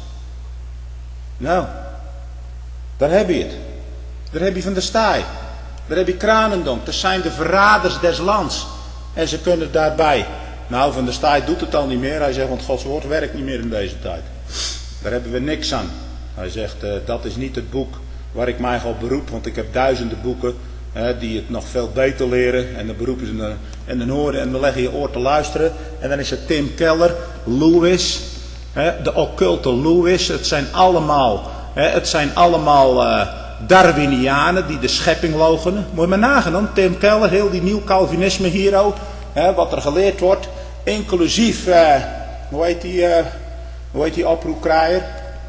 Nou, daar heb je het. Daar heb je Van der Staaij. Daar heb je Kranendonk. Dat zijn de verraders des lands. En ze kunnen daarbij. Nou, Van der Staaij doet het al niet meer. Hij zegt, want Gods woord werkt niet meer in deze tijd. Daar hebben we niks aan. Hij zegt, uh, dat is niet het boek waar ik mij op beroep. Want ik heb duizenden boeken uh, die het nog veel beter leren. En dan beroepen ze uh, en dan horen en dan leggen je oor te luisteren. En dan is het Tim Keller, Lewis, uh, de occulte Lewis. Het zijn allemaal, uh, het zijn allemaal uh, Darwinianen die de schepping loochenen. Moet je maar nagaan dan. Tim Keller, heel die nieuw Calvinisme hier ook. Uh, wat er geleerd wordt. Inclusief, uh, hoe heet die, uh, hoe heet die oproepkraaier?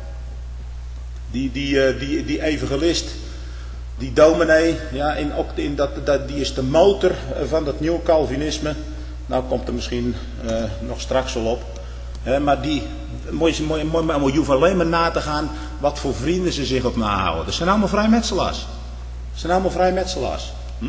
Die, die, uh, die, die evangelist, die dominee, ja, in, in dat, dat, die is de motor van dat nieuw Calvinisme. Nou komt er misschien uh, nog straks wel op. Uh, maar die, moet je, moet, moet, moet, je hoeft alleen maar na te gaan wat voor vrienden ze zich op nahouden. Dat zijn allemaal vrijmetselaars. Dat zijn allemaal vrijmetselaars. Hm?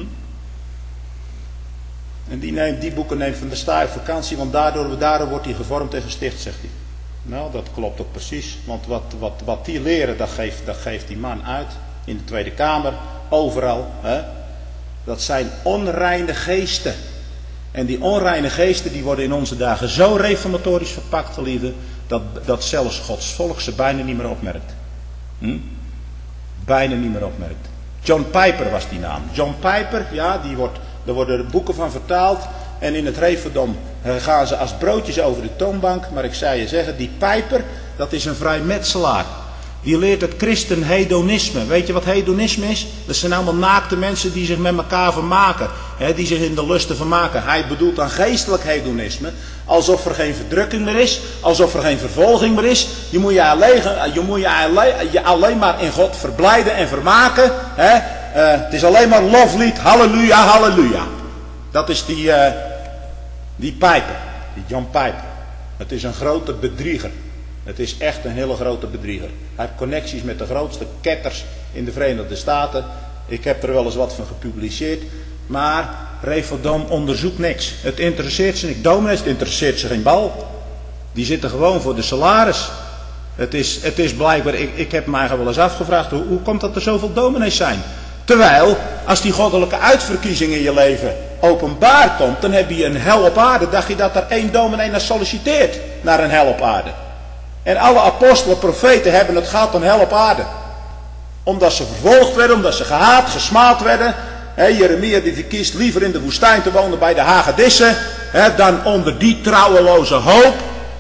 En die, neemt, die boeken neemt Van der Staaij op vakantie, want daardoor, daardoor wordt hij gevormd en gesticht, zegt hij. Nou, dat klopt ook precies. Want wat, wat, wat die leren, dat geeft, dat geeft die man uit. In de Tweede Kamer, overal. Hè? Dat zijn onreine geesten. En die onreine geesten, die worden in onze dagen zo reformatorisch verpakt, geliefde, dat, dat zelfs Gods volk ze bijna niet meer opmerkt. Hm? Bijna niet meer opmerkt. John Piper was die naam. John Piper, ja, die wordt, er worden boeken van vertaald. En in het Referdom gaan ze als broodjes over de toonbank. Maar ik zou je zeggen, die Piper, dat is een vrijmetselaar. Die leert het christenhedonisme. Weet je wat hedonisme is? Dat zijn allemaal naakte mensen die zich met elkaar vermaken. Hè, die zich in de lusten vermaken. Hij bedoelt aan geestelijk hedonisme. Alsof er geen verdrukking meer is. Alsof er geen vervolging meer is. Je moet je alleen, je moet je alleen, je alleen maar in God verblijden en vermaken. Hè. Uh, het is alleen maar loflied. Halleluja, halleluja. Dat is die, uh, die Piper. Die John Piper. Het is een grote bedrieger. Het is echt een hele grote bedrieger. Hij heeft connecties met de grootste ketters in de Verenigde Staten. Ik heb er wel eens wat van gepubliceerd. Maar Reveldom onderzoekt niks. Het interesseert ze niet. Dominees, het interesseert ze geen bal. Die zitten gewoon voor de salaris. Het is, het is blijkbaar, ik, ik heb me eigenlijk wel eens afgevraagd. Hoe, hoe komt dat er zoveel dominees zijn? Terwijl, als die goddelijke uitverkiezing in je leven openbaar komt, dan heb je een hel op aarde. Dacht je dat er één dominee naar solliciteert? Naar een hel op aarde. En alle apostelen, profeten hebben het gehad een hel op aarde. Omdat ze vervolgd werden, omdat ze gehaat, gesmaald werden. He, Jeremia die verkiest liever in de woestijn te wonen bij de hagedissen, he, dan onder die trouweloze hoop.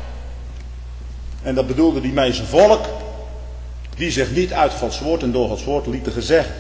En dat bedoelde die meeste volk, die zich niet uit Gods woord en door Gods woord lieten gezeggen.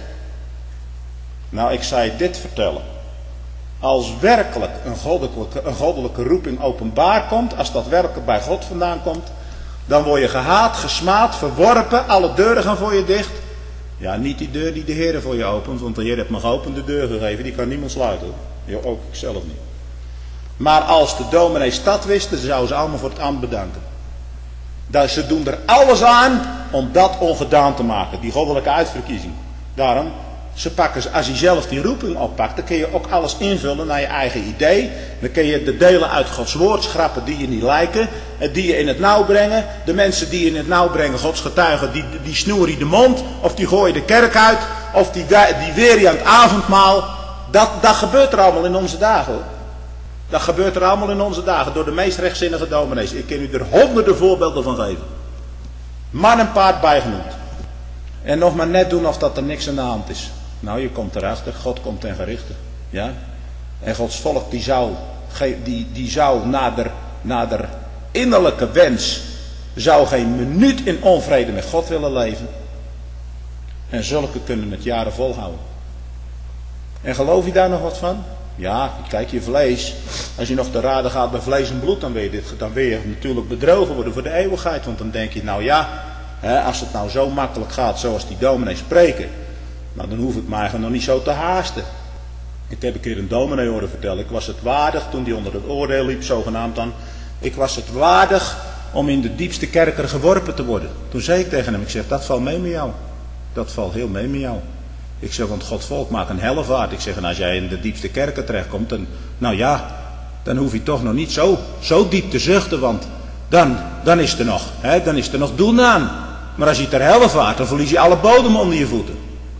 Nou, ik zou je dit vertellen. Als werkelijk een goddelijke, een goddelijke roeping openbaar komt, als dat werkelijk bij God vandaan komt, dan word je gehaat, gesmaad, verworpen, alle deuren gaan voor je dicht. Ja, niet die deur die de Heer voor je opent, want de Heer heeft me geopend de deur gegeven, die kan niemand sluiten. Ja, ook ik zelf niet. Maar als de dominees dat wisten, dan zouden ze allemaal voor het ambt bedanken. Dus ze doen er alles aan om dat ongedaan te maken, die goddelijke uitverkiezing. Daarom, ze pakken, als je zelf die roeping oppakt, dan kun je ook alles invullen naar je eigen idee. Dan kun je de delen uit Gods woord schrappen die je niet lijken, die je in het nauw brengen. De mensen die je in het nauw brengen, Gods getuigen, die, die snoeren je de mond, of die gooien de kerk uit, of die, die weer je aan het avondmaal. Dat, dat gebeurt er allemaal in onze dagen, hoor. Dat gebeurt er allemaal in onze dagen door de meest rechtzinnige dominees. Ik kan u er honderden voorbeelden van geven. Man en paard bijgenoemd. En nog maar net doen of dat er niks aan de hand is. Nou, je komt erachter, God komt ten gerichte. Ja? En Gods volk die zou, die, die zou nader, nader innerlijke wens, zou geen minuut in onvrede met God willen leven. En zulke kunnen het jaren volhouden. En geloof je daar nog wat van? Ja, kijk, je vlees. Als je nog te raden gaat bij vlees en bloed, dan wil je, dit, dan wil je natuurlijk bedrogen worden voor de eeuwigheid. Want dan denk je, nou ja, hè, als het nou zo makkelijk gaat zoals die dominees spreken, nou dan hoef ik me eigenlijk nog niet zo te haasten. Ik heb een keer een dominee horen vertellen. Ik was het waardig, toen die onder het oordeel liep, zogenaamd dan. Ik was het waardig om in de diepste kerker geworpen te worden. Toen zei ik tegen hem, ik zeg, dat valt mee met jou. Dat valt heel mee met jou. Ik zeg, want Gods volk maakt een hellevaart. Ik zeg, en als jij in de diepste kerken terechtkomt, dan, nou ja, dan hoef je toch nog niet zo, zo diep te zuchten, want dan, dan is er nog, hè, dan is er nog doen aan. Maar als je ter hellevaart, dan verlies je alle bodem onder je voeten.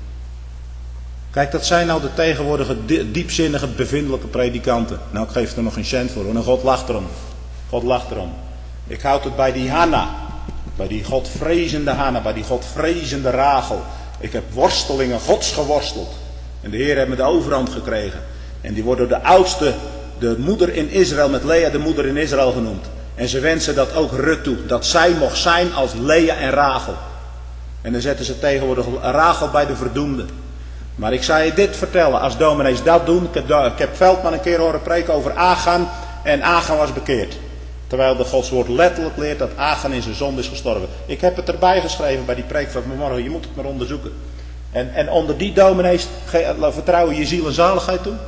Kijk, dat zijn nou de tegenwoordige diepzinnige, bevindelijke predikanten. Nou, ik geef er nog geen cent voor, en God lacht erom. God lacht erom. Ik houd het bij die Hanna, bij die godvrezende Hanna, bij die godvrezende Rachel. Ik heb worstelingen Gods geworsteld. En de Heer heeft me de overhand gekregen. En die wordt door de oudste, de moeder in Israël, met Lea de moeder in Israël genoemd. En ze wensen dat ook Rut toe. Dat zij mocht zijn als Lea en Rachel. En dan zetten ze tegenwoordig Rachel bij de verdoemde. Maar ik zou je dit vertellen. Als dominees dat doen. Ik heb, ik heb Veldman een keer horen preken over Achan. En Achan was bekeerd. Terwijl de Gods woord letterlijk leert dat Achan in zijn zonde is gestorven. Ik heb het erbij geschreven bij die preek van vanmorgen. Je moet het maar onderzoeken. En, en onder die dominees vertrouwen je ziel en zaligheid toe.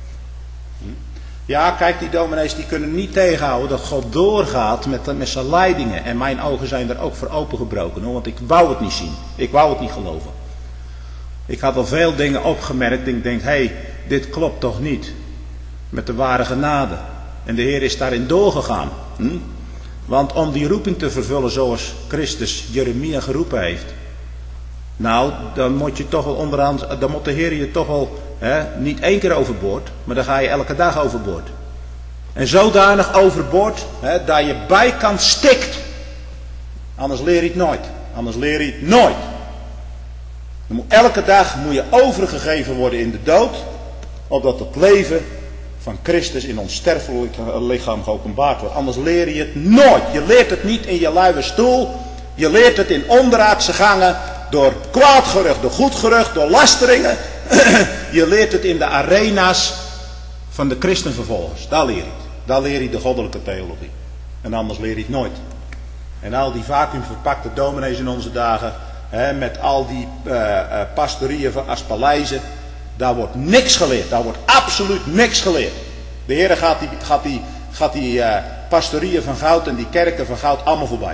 Ja, kijk, die dominees die kunnen niet tegenhouden dat God doorgaat met, met zijn leidingen. En mijn ogen zijn er ook voor opengebroken, hoor, want ik wou het niet zien. Ik wou het niet geloven. Ik had al veel dingen opgemerkt. Ik denk, hé, hey, dit klopt toch niet. Met de ware genade. En de Heer is daarin doorgegaan. Hm? Want om die roeping te vervullen zoals Christus Jeremia geroepen heeft. Nou, dan moet je toch wel onderaan, dan moet de Heer je toch wel, hè, niet één keer overboord, maar dan ga je elke dag overboord. En zodanig overboord, hè, dat je bijkant stikt. Anders leer je het nooit. Anders leer je het nooit. Dan moet, elke dag moet je overgegeven worden in de dood, opdat het leven van Christus in ons sterfelijk lichaam geopenbaard wordt. Anders leer je het nooit. Je leert het niet in je luie stoel. Je leert het in onderaardse gangen, door kwaad gerucht, door goed gerucht, door lasteringen. Je leert het in de arena's van de christenvervolgers. Daar leer je het. Daar leer je de goddelijke theologie. En anders leer je het nooit. En al die vacuümverpakte dominees in onze dagen, hè, met al die uh, uh, pastorieën van als paleizen, daar wordt niks geleerd. Daar wordt absoluut niks geleerd. De Heer gaat die, gaat die, gaat die uh, pastorieën van goud en die kerken van goud allemaal voorbij.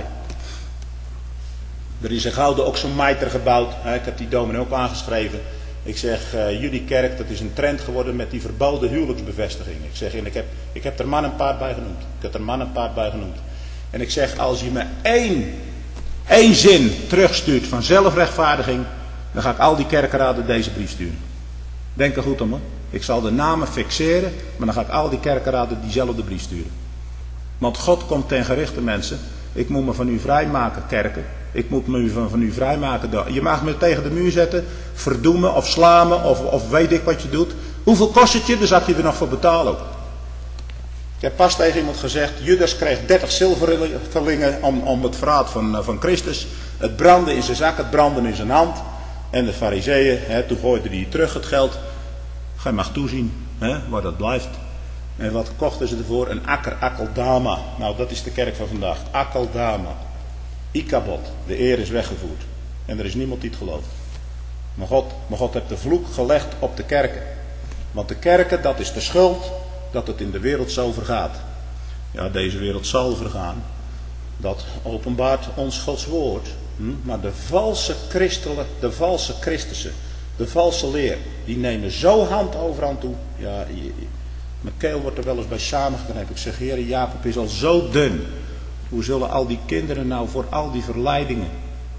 Er is in Gouden ook zo'n mijter gebouwd. Hè, ik heb die dominee ook aangeschreven. Ik zeg, uh, jullie kerk, dat is een trend geworden met die verboden huwelijksbevestiging. Ik zeg, en ik heb, ik heb er man en paard bij genoemd. Ik heb er man en paard bij genoemd. En ik zeg, als je me één, één zin terugstuurt van zelfrechtvaardiging, dan ga ik al die kerkenraden deze brief sturen. Denk er goed om, hoor. Ik zal de namen fixeren, maar dan ga ik al die kerkenraden diezelfde brief sturen. Want God komt ten gerichte, mensen. Ik moet me van u vrijmaken, kerken. Ik moet me van, van u vrijmaken. Je mag me tegen de muur zetten, verdoemen of slaan me, of, of weet ik wat je doet. Hoeveel kost het je? Dan zal je er nog voor betalen ook. Ik heb pas tegen iemand gezegd, Judas kreeg dertig zilverlingen om, om het verraad van, van Christus. Het brandde in zijn zak, het brandde in zijn hand. En de fariseeën, hè, toen gooiden die terug het geld. Gij mag toezien, hè, waar dat blijft. En wat kochten ze ervoor? Een akker, Akeldama. Nou, dat is de kerk van vandaag. Akeldama. Ikabod. De eer is weggevoerd. En er is niemand die het gelooft. Maar God, maar God heeft de vloek gelegd op de kerken. Want de kerken, dat is de schuld dat het in de wereld zo vergaat. Ja, deze wereld zal vergaan. Dat openbaart ons Gods woord. Hm? Maar de valse christenen, de valse Christussen, de valse leer, die nemen zo hand over hand toe. Ja, je, je, mijn keel wordt er wel eens bij samengeknepen. Ik zeg, Heer, Jacob is al zo dun. Hoe zullen al die kinderen nou voor al die verleidingen?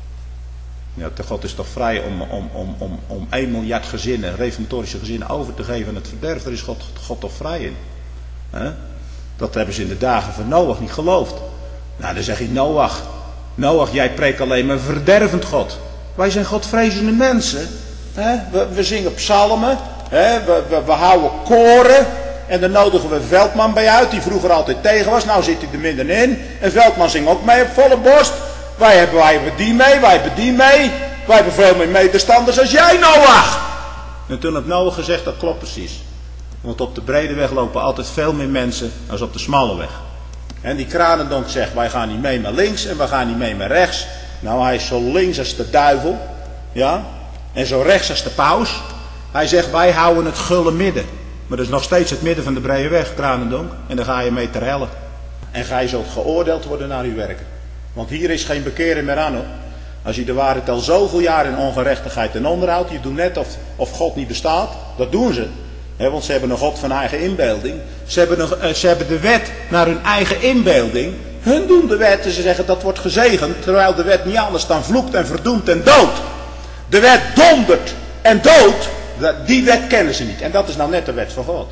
Ja, God is toch vrij om, om, om, om, om één miljard gezinnen, reformatorische gezinnen, over te geven aan het verderf. Daar is God, God toch vrij in. He? Dat hebben ze in de dagen van Noach niet geloofd. Nou, dan zeg ik, Noach, Noach, jij preekt alleen maar verdervend God. Wij zijn Godvrezende mensen. He? We, we zingen psalmen, he? we, we, we houden koren. En dan nodigen we een veldman bij uit, die vroeger altijd tegen was. Nou zit hij er middenin. Een veldman zingt ook mee op volle borst. Wij hebben, wij hebben die mee, wij hebben die mee. Wij hebben veel meer medestanders als jij, Noach. En toen had Noach gezegd, dat klopt precies. Want op de brede weg lopen altijd veel meer mensen als op de smalle weg. En die Kranendonk zegt, wij gaan niet mee naar links en we gaan niet mee naar rechts. Nou, hij is zo links als de duivel. Ja. En zo rechts als de paus. Hij zegt, wij houden het gulle midden. Maar dat is nog steeds het midden van de brede weg, Kranendonk. En daar ga je mee ter helle. En gij zult geoordeeld worden naar uw werken. Want hier is geen bekeren meer aan, hoor. Als je de waarheid al zoveel jaar in ongerechtigheid en onderhoudt. Je doet net of, of God niet bestaat. Dat doen ze. He, want ze hebben een God van eigen inbeelding. Ze hebben, een, uh, ze hebben de wet naar hun eigen inbeelding. Hun doen de wet en ze zeggen dat wordt gezegend. Terwijl de wet niet anders dan vloekt en verdoemt en doodt. De wet dondert en doodt. Die wet kennen ze niet. En dat is nou net de wet van God.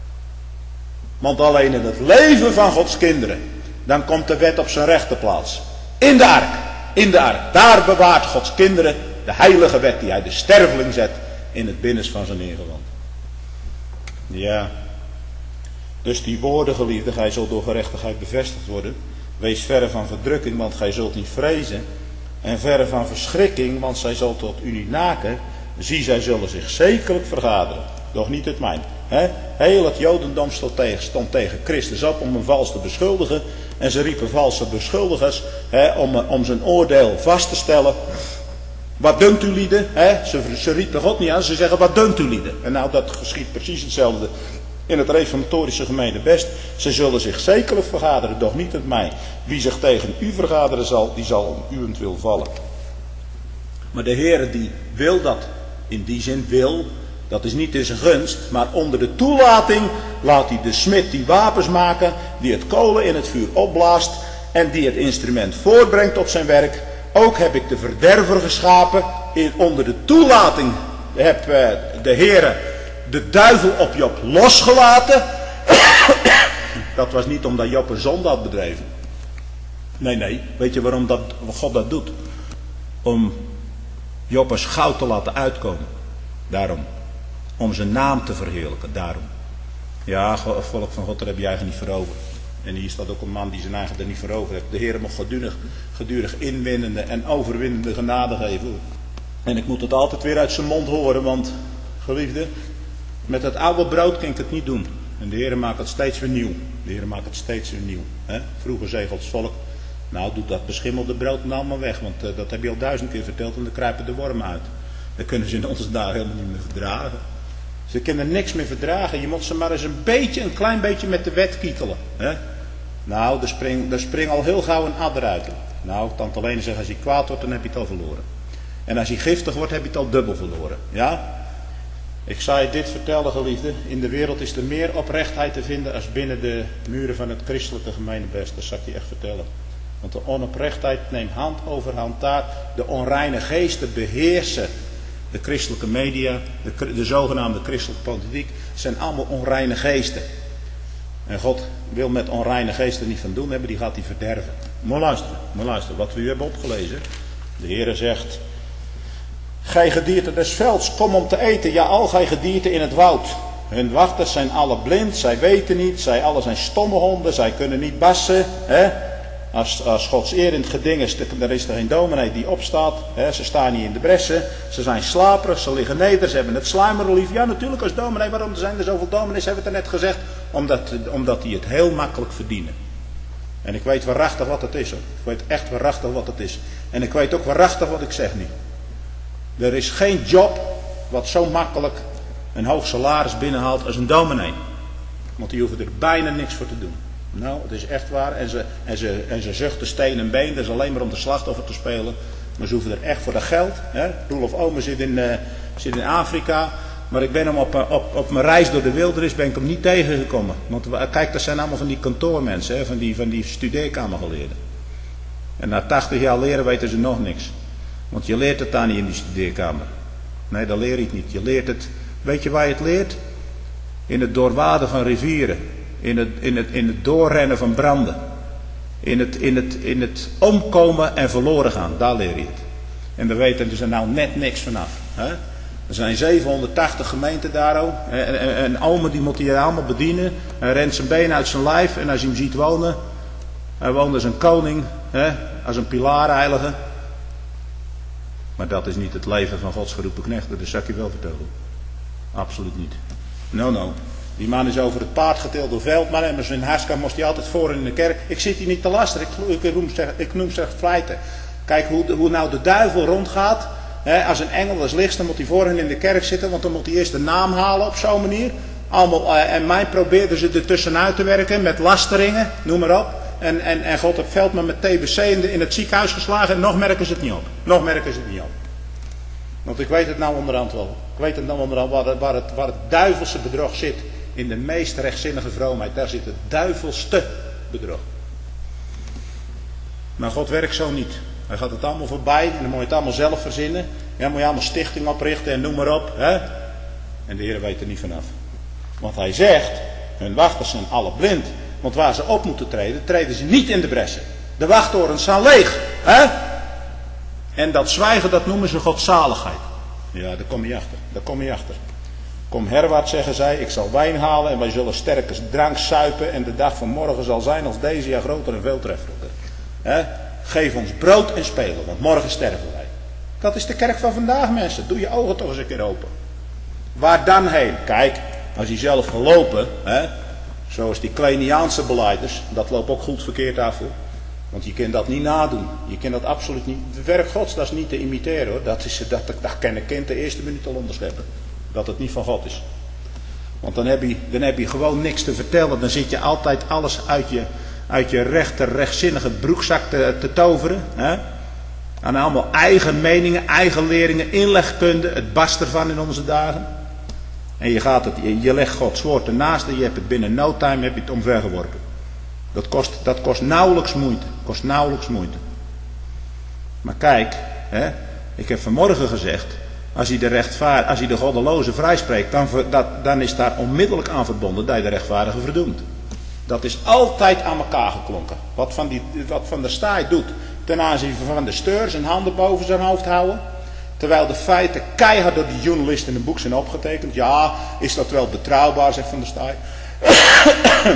Want alleen in het leven van Gods kinderen. Dan komt de wet op zijn rechte plaats. In de ark. In de ark. Daar bewaart Gods kinderen de heilige wet die hij de sterveling zet in het binnenst van zijn ingewand. Ja. Dus die woorden, geliefde, gij zult door gerechtigheid bevestigd worden. Wees verre van verdrukking, want gij zult niet vrezen. En verre van verschrikking, want zij zal tot u niet naken. Zie, zij zullen zich zekerlijk vergaderen. Doch niet het mijn. He? Heel het Jodendom stond tegen, stond tegen Christus op om hem vals te beschuldigen. En ze riepen valse beschuldigers he, om, om zijn oordeel vast te stellen. Wat dunkt u lieden? He? Ze, ze riepen God niet aan, ze zeggen wat dunkt u lieden? En nou, dat geschiet precies hetzelfde in het reformatorische gemeentebest. Ze zullen zich zekerlijk vergaderen, doch niet het mij. Wie zich tegen u vergaderen zal, die zal om uwentwil vallen. Maar de Heere die wil dat, in die zin wil, dat is niet in zijn gunst, maar onder de toelating laat hij de smid die wapens maken, die het kolen in het vuur opblaast en die het instrument voortbrengt op zijn werk. Ook heb ik de verderver geschapen, in, onder de toelating heb uh, de Heere de duivel op Job losgelaten. Dat was niet omdat Job een zonde had bedreven. Nee, nee, weet je waarom dat, God dat doet? Om Job als goud te laten uitkomen. Daarom. Om zijn naam te verheerlijken. Daarom. Ja, volk van God, daar heb je eigenlijk niet voor over. En hier staat ook een man die zijn eigen er niet voor over heeft. De Heer mag gedurig, gedurig inwinnende en overwinnende genade geven. En ik moet het altijd weer uit zijn mond horen, want geliefde, met het oude brood kan ik het niet doen. En de Heer maakt het steeds weer nieuw. De Heer maakt het steeds weer nieuw. He? Vroeger zei Gods volk, nou doe dat beschimmelde brood nou allemaal weg, want uh, dat heb je al duizend keer verteld en dan kruipen de wormen uit. Dat kunnen ze in onze dagen helemaal niet meer verdragen. Ze kunnen niks meer verdragen. Je moet ze maar eens een beetje, een klein beetje met de wet kietelen. Hè? Nou, er springt er spring al heel gauw een adder uit. Nou, tante Lene zegt, als hij kwaad wordt, dan heb je het al verloren. En als hij giftig wordt, heb je het al dubbel verloren. Ja? Ik zou je dit vertellen, geliefde. In de wereld is er meer oprechtheid te vinden als binnen de muren van het christelijke gemeenebest. Dat zal ik je echt vertellen. Want de onoprechtheid neemt hand over hand daar. De onreine geesten beheersen de christelijke media, de, de zogenaamde christelijke politiek, zijn allemaal onreine geesten. En God wil met onreine geesten niet van doen hebben, die gaat hij verderven. Moet luisteren, moet luisteren, wat we u hebben opgelezen. De Heere zegt, gij gedierte des velds, kom om te eten, ja al gij gedierte in het woud. Hun wachters zijn alle blind, zij weten niet, zij alle zijn stomme honden, zij kunnen niet bassen. Hè? Als, als Gods eer in het geding is, er is er geen dominee die opstaat. Hè? Ze staan niet in de bressen, ze zijn slaperig, ze liggen neder, ze hebben het sluimeren lief. Ja natuurlijk als dominee, waarom zijn er zoveel dominees, hebben we het er net gezegd. Omdat, omdat die het heel makkelijk verdienen. En ik weet waarachtig wat het is hoor. Ik weet echt waarachtig wat het is. En ik weet ook waarachtig wat ik zeg nu. Er is geen job wat zo makkelijk een hoog salaris binnenhaalt als een dominee. Want die hoeven er bijna niks voor te doen. Nou, het is echt waar. En ze, en ze, en ze zuchten steen en been. Dat is alleen maar om de slachtoffer te spelen. Maar ze hoeven er echt voor dat geld. Hè? Roelof Ome zit in, uh, zit in Afrika. Maar ik ben hem op, op, op mijn reis door de wildernis ben ik hem niet tegengekomen. Want kijk, dat zijn allemaal van die kantoormensen. Hè? Van die, van die studeerkamergeleerden. En na tachtig jaar leren weten ze nog niks. Want je leert het daar niet in die studeerkamer. Nee, dat leer je het niet. Je leert het. Weet je waar je het leert? In het doorwaden van rivieren. In het, in het, in het doorrennen van branden. In het, in, het, in het omkomen en verloren gaan. Daar leer je het. En we weten er nou net niks vanaf. Hè? Er zijn zevenhonderdtachtig gemeenten daar ook. En, en, en Ome die moet hij allemaal bedienen. Hij rent zijn benen uit zijn lijf. En als je hem ziet wonen. Hij woont als een koning. Hè? Als een pilaareilige. Maar dat is niet het leven van Gods geroepen knechten. Dat zal ik je wel vertellen. Absoluut niet. No, no. Die man is over het paard getild door Veldman. En met zijn haska moest hij altijd voor in de kerk. Ik zit hier niet te lasteren. Ik, ik, noem, ik noem zeg feiten. Kijk hoe, hoe nou de duivel rondgaat. He, als een engel als licht, dan moet hij voor hen in de kerk zitten. Want dan moet hij eerst de naam halen op zo'n manier. Allemaal, uh, en mij probeerden ze er tussenuit te werken. Met lasteringen. Noem maar op. En, en, en God heeft Veldman met T B C in, de, in het ziekenhuis geslagen. En nog merken ze het niet op. Nog merken ze het niet op. Want ik weet het nou onderhand wel. Ik weet het nou onderhand waar het, waar het, waar het duivelse bedrog zit. In de meest rechtzinnige vroomheid. Daar zit het duivelste bedrog. Maar God werkt zo niet. Hij gaat het allemaal voorbij. En dan moet je het allemaal zelf verzinnen. Ja, moet je allemaal stichting oprichten en noem maar op. Hè? En de Heer weet er niet vanaf. Want hij zegt. Hun wachters zijn alle blind. Want waar ze op moeten treden. Treden ze niet in de bressen. De wachttorens staan leeg. Hè? En dat zwijgen dat noemen ze godzaligheid. Ja, daar kom je achter. Daar kom je achter. Kom herwaarts, zeggen zij, ik zal wijn halen en wij zullen sterke drank suipen en de dag van morgen zal zijn als deze jaar groter en veel treffelijker. He? Geef ons brood en spelen, want morgen sterven wij. Dat is de kerk van vandaag, mensen. Doe je ogen toch eens een keer open. Waar dan heen? Kijk, als je zelf gelopen, he? Zoals die Kleiniaanse belijders, dat loopt ook goed verkeerd af. Hoor. Want je kunt dat niet nadoen. Je kunt dat absoluut niet. Het werk Gods, dat is niet te imiteren hoor. Dat, is, dat, dat kan een kind de eerste minuut al onderscheppen. Dat het niet van God is. Want dan heb, je, dan heb je gewoon niks te vertellen. Dan zit je altijd alles uit je, uit je rechter, rechtzinnige broekzak te, te toveren. Hè? Aan allemaal eigen meningen, eigen leringen, inlegkunde. Het barst ervan in onze dagen. En je, gaat het, je, je legt Gods woord ernaast en je hebt het binnen no time heb je het omvergeworpen. Dat kost, dat kost nauwelijks moeite. Kost nauwelijks moeite. Maar kijk, hè, ik heb vanmorgen gezegd. Als hij de rechtvaar, als hij de goddeloze vrijspreekt, dan, dat, dan is daar onmiddellijk aan verbonden dat hij de rechtvaardige verdoemt. Dat is altijd aan elkaar geklonken. Wat Van, die, wat van der Staaij doet ten aanzien van de steur, zijn handen boven zijn hoofd houden. Terwijl de feiten keihard door die journalisten in een boek zijn opgetekend. Ja, is dat wel betrouwbaar, zegt Van der Staaij.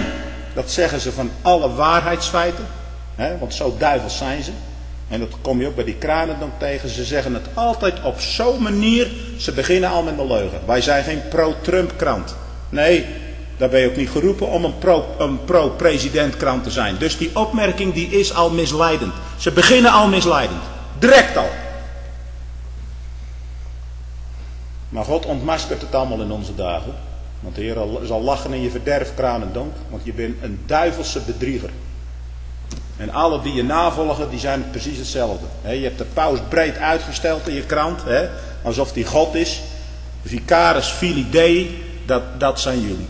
dat zeggen ze van alle waarheidsfeiten. Hè, want zo duivels zijn ze. En dat kom je ook bij die kranen dan tegen. Ze zeggen het altijd op zo'n manier. Ze beginnen al met de leugen. Wij zijn geen pro-Trump krant. Nee, daar ben je ook niet geroepen om een, pro, een pro-president krant te zijn. Dus die opmerking die is al misleidend. Ze beginnen al misleidend. Direct al. Maar God ontmaskert het allemaal in onze dagen. Want de Heer zal lachen in je verderf, kranendonk. Want je bent een duivelse bedrieger. En alle die je navolgen, die zijn precies hetzelfde. Je hebt de paus breed uitgesteld in je krant. Alsof die God is. Vicaris filii Dei, dat, dat zijn jullie.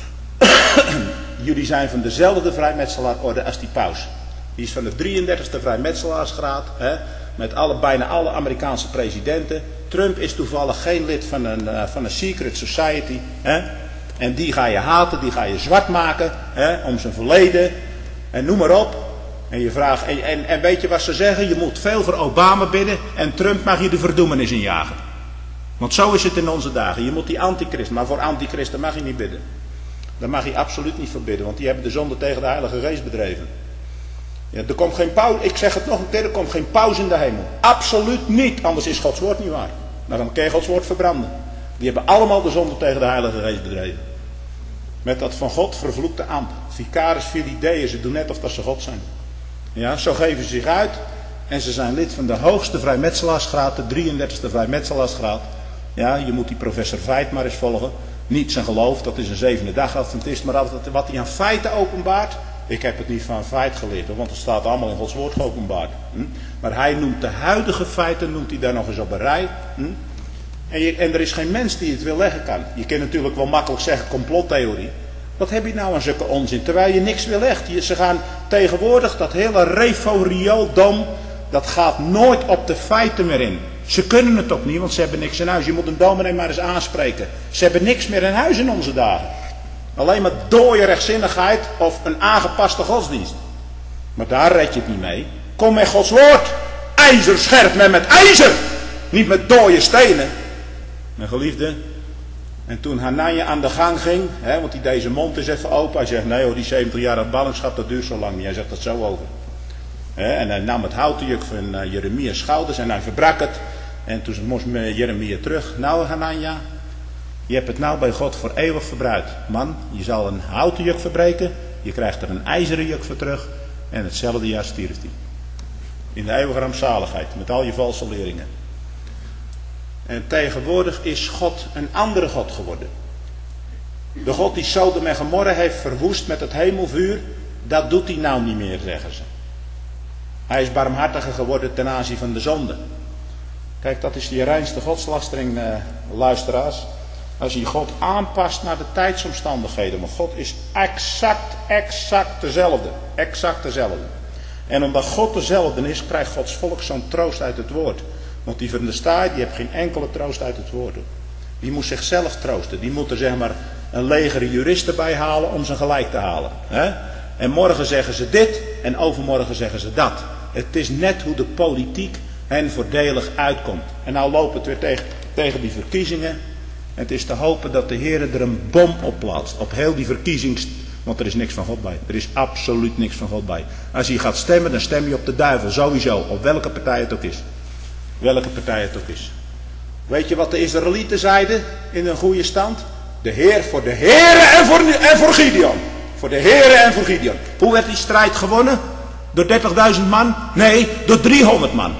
Jullie zijn van dezelfde vrijmetselaarorde als die paus. Die is van de drieëndertigste vrijmetselaarsgraad. Met alle, bijna alle Amerikaanse presidenten. Trump is toevallig geen lid van een, uh, van een secret society. Hè? En die ga je haten, die ga je zwart maken. Hè? Om zijn verleden. En noem maar op. En, je vraagt, en, en, en weet je wat ze zeggen? Je moet veel voor Obama bidden. En Trump mag je de verdoemenis injagen. Want zo is het in onze dagen. Je moet die antichrist. Maar voor antichristen mag je niet bidden. Daar mag je absoluut niet voor bidden. Want die hebben de zonde tegen de Heilige Geest bedreven. Ja, er komt geen pauze, ik zeg het nog een keer, er komt geen pauze in de hemel. Absoluut niet, anders is Gods woord niet waar. Dan kan je Gods woord verbranden. Die hebben allemaal de zonde tegen de Heilige Geest bedreven. Met dat van God vervloekte ambt. Vicaris filii Dei, ze doen net of dat ze God zijn. Ja, zo geven ze zich uit. En ze zijn lid van de hoogste vrijmetselaarsgraad, de drieëndertigste vrijmetselaarsgraad. Ja, je moet die professor Veit maar eens volgen. Niet zijn geloof, dat is een zevende dag adventist, maar wat hij aan feiten openbaart. Ik heb het niet van feit geleerd, hoor, want het staat allemaal in Gods woord geopenbaard. Hm? Maar hij noemt de huidige feiten, noemt hij daar nog eens op een rij. Hm? En, je, en er is geen mens die het wil leggen kan. Je kunt natuurlijk wel makkelijk zeggen complottheorie. Wat heb je nou aan zulke onzin, terwijl je niks wil leggen. Ze gaan tegenwoordig, dat hele reforioldom, dat gaat nooit op de feiten meer in. Ze kunnen het ook niet, want ze hebben niks in huis. Je moet een dominee maar eens aanspreken. Ze hebben niks meer in huis in onze dagen. Alleen maar dooie rechtzinnigheid of een aangepaste godsdienst. Maar daar red je het niet mee. Kom met Gods woord. IJzer scherpt men met ijzer. Niet met dooie stenen. Mijn geliefde. En toen Hananja aan de gang ging. Hè, want die deed zijn mond eens even open. Hij zegt, nee hoor, die zeventig jaar ballingschap, dat duurt zo lang niet. Hij zegt dat zo over. Hè, en hij nam het houten juk van uh, Jeremia's schouders. En hij verbrak het. En toen moest Jeremia terug. Nou Hananja. Je hebt het nou bij God voor eeuwig verbruikt. Man, je zal een houten juk verbreken. Je krijgt er een ijzeren juk voor terug. En hetzelfde jaar stierf hij. In de eeuwige rampzaligheid. Met al je valse leringen. En tegenwoordig is God een andere God geworden. De God die Sodom en Gomorra heeft verwoest met het hemelvuur. Dat doet hij nou niet meer, zeggen ze. Hij is barmhartiger geworden ten aanzien van de zonde. Kijk, dat is die reinste godslastering, eh, luisteraars. Als je God aanpast naar de tijdsomstandigheden. Maar God is exact, exact dezelfde. Exact dezelfde. En omdat God dezelfde is, krijgt Gods volk zo'n troost uit het woord. Want die van de staai, die heeft geen enkele troost uit het woord. Die moet zichzelf troosten. Die moet er zeg maar een leger juristen bij halen om ze gelijk te halen. Hè? En morgen zeggen ze dit en overmorgen zeggen ze dat. Het is net hoe de politiek hen voordelig uitkomt. En nou lopen het weer tegen, tegen die verkiezingen. En het is te hopen dat de Heer er een bom op plaatst. Op heel die verkiezings... Want er is niks van God bij. Er is absoluut niks van God bij. Als je gaat stemmen, dan stem je op de duivel. Sowieso. Op welke partij het ook is. Welke partij het ook is. Weet je wat de Israëlieten zeiden in een goede stand? De Heer voor de Heere en voor, en voor Gideon. Voor de Heere en voor Gideon. Hoe werd die strijd gewonnen? Door dertigduizend man? Nee, door driehonderd man.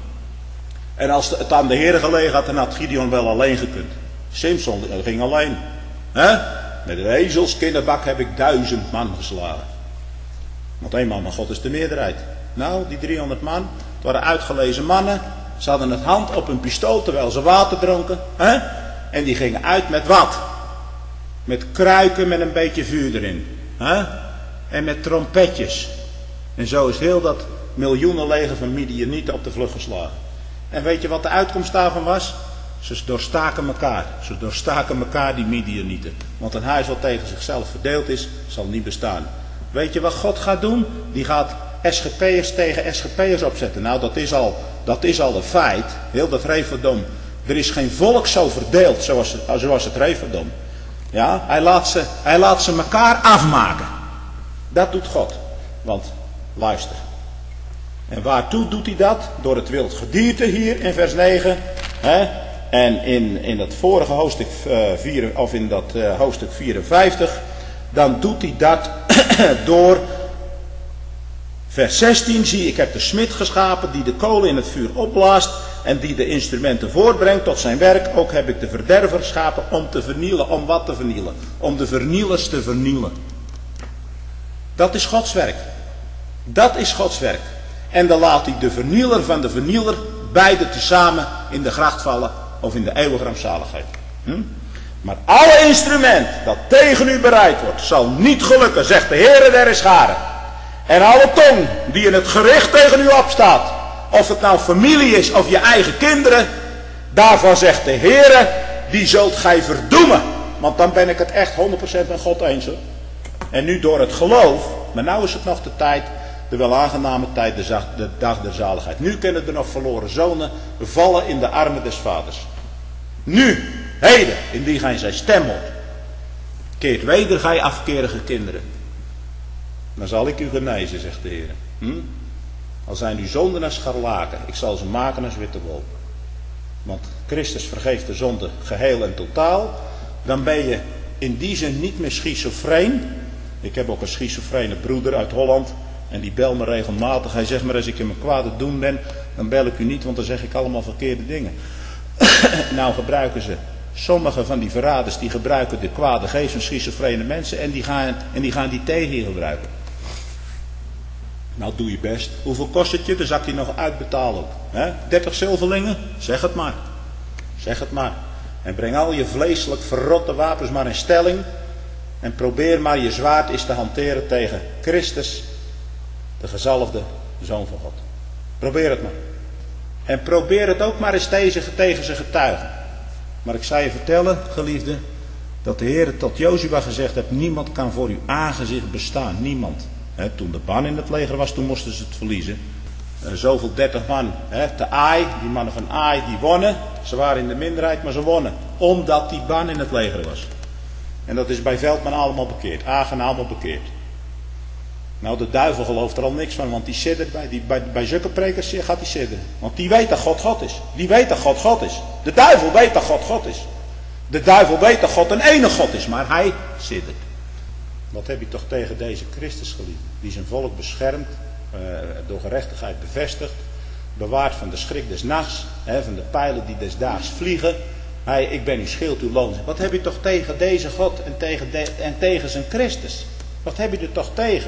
En als het aan de Heere gelegen had, dan had Gideon wel alleen gekund. Simson ging alleen. Hè? Met een ezels kinderbak heb ik duizend man geslagen. Want één man van God is de meerderheid. Nou, die driehonderd man, het waren uitgelezen mannen. Ze hadden het hand op hun pistool terwijl ze water dronken. Hè? En die gingen uit met wat? Met kruiken met een beetje vuur erin. Hè? En met trompetjes. En zo is heel dat miljoenenleger van Midianieten op de vlucht geslagen. En weet je wat de uitkomst daarvan was? Ze doorstaken elkaar. Ze doorstaken elkaar, die Midianieten. Want een huis wat tegen zichzelf verdeeld is, zal niet bestaan. Weet je wat God gaat doen? Die gaat S G P'ers tegen S G P'ers opzetten. Nou, dat is al, dat is al een feit. Heel dat Referdom. Er is geen volk zo verdeeld zoals, zoals het Referdom. Ja, hij laat, ze, hij laat ze elkaar afmaken. Dat doet God. Want, luister. En waartoe doet hij dat? Door het wild gedierte hier in vers negen. Hè? En in, in dat vorige hoofdstuk, uh, vier, of in dat uh, hoofdstuk vierenvijftig. Dan doet hij dat door... Vers zestien, zie ik heb de smid geschapen die de kolen in het vuur opblaast en die de instrumenten voortbrengt tot zijn werk. Ook heb ik de verderver geschapen om te vernielen. Om wat te vernielen? Om de vernielers te vernielen. Dat is Gods werk. Dat is Gods werk. En dan laat hij de vernieler van de vernieler beide tezamen in de gracht vallen of in de eeuwige rampzaligheid. Hm? Maar alle instrument dat tegen u bereid wordt zal niet gelukken, zegt de Heere der Heerscharen. En alle tong die in het gericht tegen u opstaat, of het nou familie is of je eigen kinderen, daarvan zegt de Heere, die zult gij verdoemen. Want dan ben ik het echt honderd procent met God eens. Hoor. En nu door het geloof, maar nou is het nog de tijd, de welaangename tijd, de, zag, de dag der zaligheid. Nu kunnen er nog verloren zonen vallen in de armen des vaders. Nu, heden, indien gij zijn stem hoort, keert weder gij afkerige kinderen. Dan zal ik u genezen, zegt de Heer. Hm? Al zijn uw zonden als scharlaken, ik zal ze maken als witte wol. Want Christus vergeeft de zonde geheel en totaal. Dan ben je in die zin niet meer schizofreen. Ik heb ook een schizofrene broeder uit Holland. En die belt me regelmatig. Hij zegt maar, als ik in mijn kwade doen ben, dan bel ik u niet, want dan zeg ik allemaal verkeerde dingen. Nou gebruiken ze, sommige van die verraders, die gebruiken de kwade geest van schizofrene mensen. En die gaan, en die, gaan die tegen je gebruiken. Nou, doe je best. Hoeveel kost het je? Dan zak je nog uitbetalen ook. He? dertig zilverlingen? Zeg het maar. Zeg het maar. En breng al je vleeselijk verrotte wapens maar in stelling. En probeer maar je zwaard eens te hanteren tegen Christus, de gezalfde Zoon van God. Probeer het maar. En probeer het ook maar eens tegen, tegen zijn getuigen. Maar ik zal je vertellen, geliefde, dat de Heer tot Jozua gezegd heeft, niemand kan voor uw aangezicht bestaan. Niemand. He, toen de ban in het leger was, toen moesten ze het verliezen. Uh, zoveel dertig man, he, te Ai, die mannen van Ai, die wonnen. Ze waren in de minderheid, maar ze wonnen. Omdat die ban in het leger was. En dat is bij Veldman allemaal bekeerd. Agen allemaal bekeerd. Nou, de duivel gelooft er al niks van, want die siddert bij, die, bij, bij zulke prekers gaat hij sidderen. Want die weet dat God God is. Die weet dat God God is. De duivel weet dat God God is. De duivel weet dat God een enige God is, maar hij siddert. Wat heb je toch tegen deze Christus geliefd? Die zijn volk beschermt, uh, door gerechtigheid bevestigt, bewaart van de schrik des nachts, hè, van de pijlen die des daags vliegen. Hij, ik ben uw schild, uw loon. Wat heb je toch tegen deze God en tegen, de, en tegen zijn Christus? Wat heb je er toch tegen?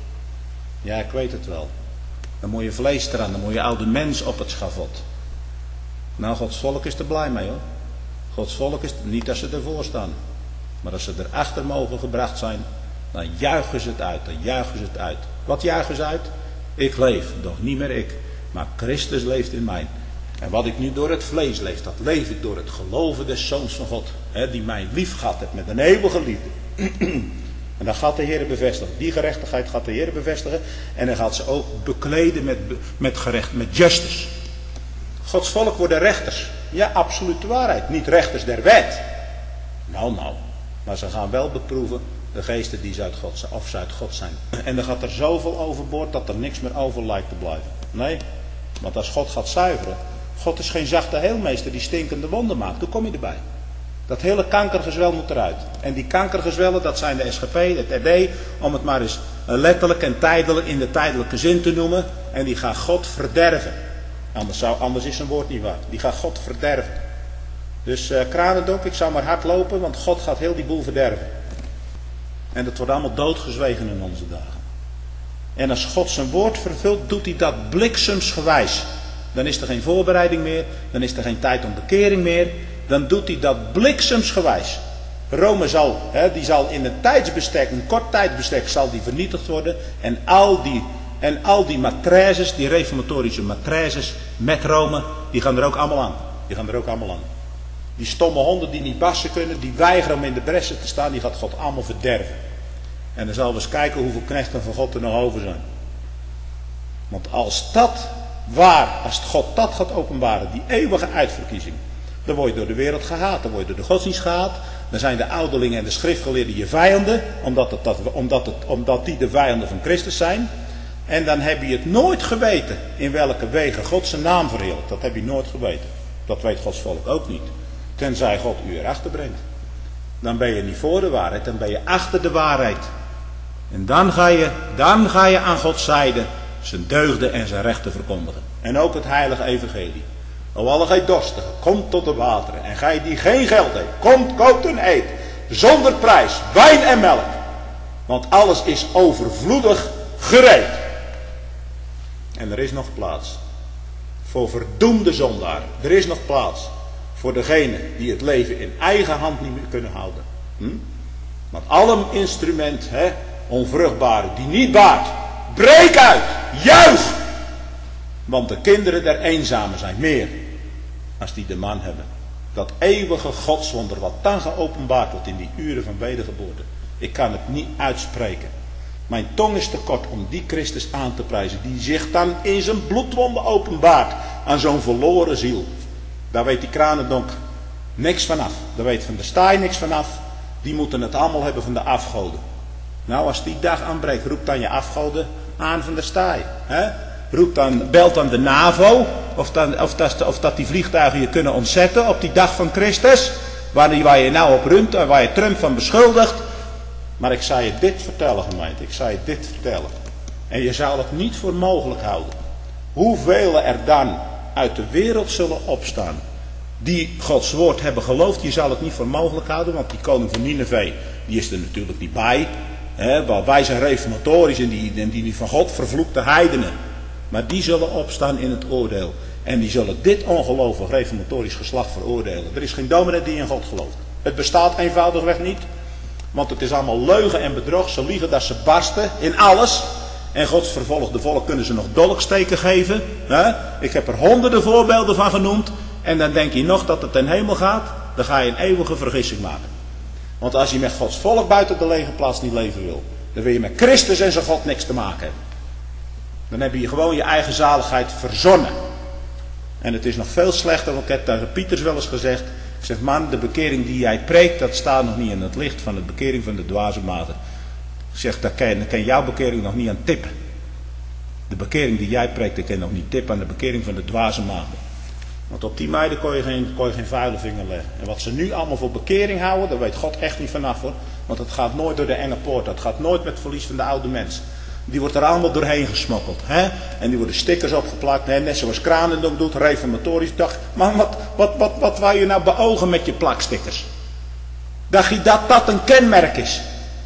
Ja, ik weet het wel. Dan moet je vlees eraan, dan moet je oude mens op het schavot. Nou, Gods volk is er blij mee hoor. Gods volk is niet als ze ervoor staan. Maar als ze erachter mogen gebracht zijn, dan juichen ze het uit, dan juichen ze het uit. Wat juichen ze uit? Ik leef, doch niet meer ik, maar Christus leeft in mij. En wat ik nu door het vlees leef, dat leef ik door het geloven des Zoons van God. Hè, die mij lief gehad heeft met een eeuwige liefde. En dan gaat de Heer bevestigen. Die gerechtigheid gaat de Heer bevestigen. En dan gaat ze ook bekleden met, met gerecht, met justice. Gods volk worden rechters. Ja, absolute waarheid. Niet rechters der wet. Nou, nou. Maar ze gaan wel beproeven de geesten die ze uit God zijn, of ze uit God zijn. En dan gaat er zoveel overboord dat er niks meer over lijkt te blijven. Nee, want als God gaat zuiveren. God is geen zachte heelmeester die stinkende wonden maakt. Hoe kom je erbij? Dat hele kankergezwel moet eruit. En die kankergezwellen, dat zijn de S G P, het R D, om het maar eens letterlijk en tijdelijk in de tijdelijke zin te noemen. En die gaat God verderven. Anders, zou, anders is zijn woord niet waar. Die gaat God verderven. Dus uh, Kranendop, ik zou maar hard lopen, want God gaat heel die boel verderven. En dat wordt allemaal doodgezwegen in onze dagen. En als God zijn woord vervult, doet hij dat bliksemsgewijs. Dan is er geen voorbereiding meer, dan is er geen tijd om bekering meer. Dan doet hij dat bliksemsgewijs. Rome zal, hè, die zal in een tijdsbestek, een kort tijdsbestek, zal die vernietigd worden. En al die, en al die matraises, die reformatorische matraises met Rome, die gaan er ook allemaal aan. Die gaan er ook allemaal aan. Die stomme honden die niet bassen kunnen, die weigeren om in de bressen te staan, die gaat God allemaal verderven. En dan zullen we eens kijken hoeveel knechten van God er nog over zijn. Want als dat waar, als God dat gaat openbaren, die eeuwige uitverkiezing, dan word je door de wereld gehaat, dan word je door de godsdienst gehaat, dan zijn de ouderlingen en de schriftgeleerden je vijanden, omdat, het, dat, omdat, het, omdat die de vijanden van Christus zijn. En dan heb je het nooit geweten in welke wegen God zijn naam verheerlijkt. Dat heb je nooit geweten. Dat weet Gods volk ook niet. Tenzij God u erachter brengt. Dan ben je niet voor de waarheid, dan ben je achter de waarheid. En dan ga je, dan ga je aan Gods zijde zijn deugden en zijn rechten verkondigen. En ook het heilige evangelie. O alle gij dorstigen, komt tot de wateren. En gij die geen geld heeft, komt, koopt en eet. Zonder prijs, wijn en melk. Want alles is overvloedig gereed. En er is nog plaats voor verdoemde zondaren. Er is nog plaats voor degenen die het leven in eigen hand niet meer kunnen houden. Hm? Want alle instrument, hè, onvruchtbare, die niet baart, breek uit, juich! Want de kinderen der eenzamen zijn meer als die de man hebben. Dat eeuwige godswonder wat dan geopenbaard wordt in die uren van wedergeboorte. Ik kan het niet uitspreken. Mijn tong is te kort om die Christus aan te prijzen. Die zich dan in zijn bloedwonde openbaart aan zo'n verloren ziel. Daar weet die kranendonk niks vanaf. Daar weet Van der Staaij niks vanaf. Die moeten het allemaal hebben van de afgoden. Nou, als die dag aanbreekt, roep dan je afgoden aan Van der Staaij. Hè? Roep dan, belt dan de NAVO. Of, dan, of, dat, of dat die vliegtuigen je kunnen ontzetten op die dag van Christus. Waar, waar je nou op runt en waar je Trump van beschuldigt. Maar ik zou je dit vertellen, gemeente. Ik zou je dit vertellen. En je zou het niet voor mogelijk houden. Hoeveel er dan uit de wereld zullen opstaan. Die Gods woord hebben geloofd. Je zal het niet voor mogelijk houden. Want die koning van Nineveh. Die is er natuurlijk niet bij. Hè, want wij zijn reformatorisch. En die, en die van God vervloekte heidenen. Maar die zullen opstaan in het oordeel. En die zullen dit ongelovig reformatorisch geslacht veroordelen. Er is geen dominee die in God gelooft. Het bestaat eenvoudigweg niet. Want het is allemaal leugen en bedrog. Ze liegen dat ze barsten in alles. En Gods vervolgde volk kunnen ze nog dolksteken geven. Hè? Ik heb er honderden voorbeelden van genoemd. En dan denk je nog dat het ten hemel gaat. Dan ga je een eeuwige vergissing maken. Want als je met Gods volk buiten de lege plaats niet leven wil. Dan wil je met Christus en zijn God niks te maken hebben. Dan heb je gewoon je eigen zaligheid verzonnen. En het is nog veel slechter. Want ik heb tegen Pieters wel eens gezegd. Ik zeg, man, de bekering die jij preekt, dat staat nog niet in het licht van de bekering van de dwaze maten. Ik zeg, daar kan, daar kan jouw bekering nog niet aan tippen. De bekering die jij preekt, dat kan nog niet tippen aan de bekering van de dwaze maten. Want op die meiden kon je, geen, kon je geen vuile vinger leggen. En wat ze nu allemaal voor bekering houden, daar weet God echt niet vanaf hoor. Want het gaat nooit door de enge poort. Het gaat nooit met het verlies van de oude mens. Die wordt er allemaal doorheen gesmokkeld. Hè? En die worden stickers opgeplakt. Hè? Net zoals Kranendonk doet, reformatorisch. Dacht, man, wat, wat, wat, wat wou je nou beogen met je plakstickers? Dacht je dat dat een kenmerk is?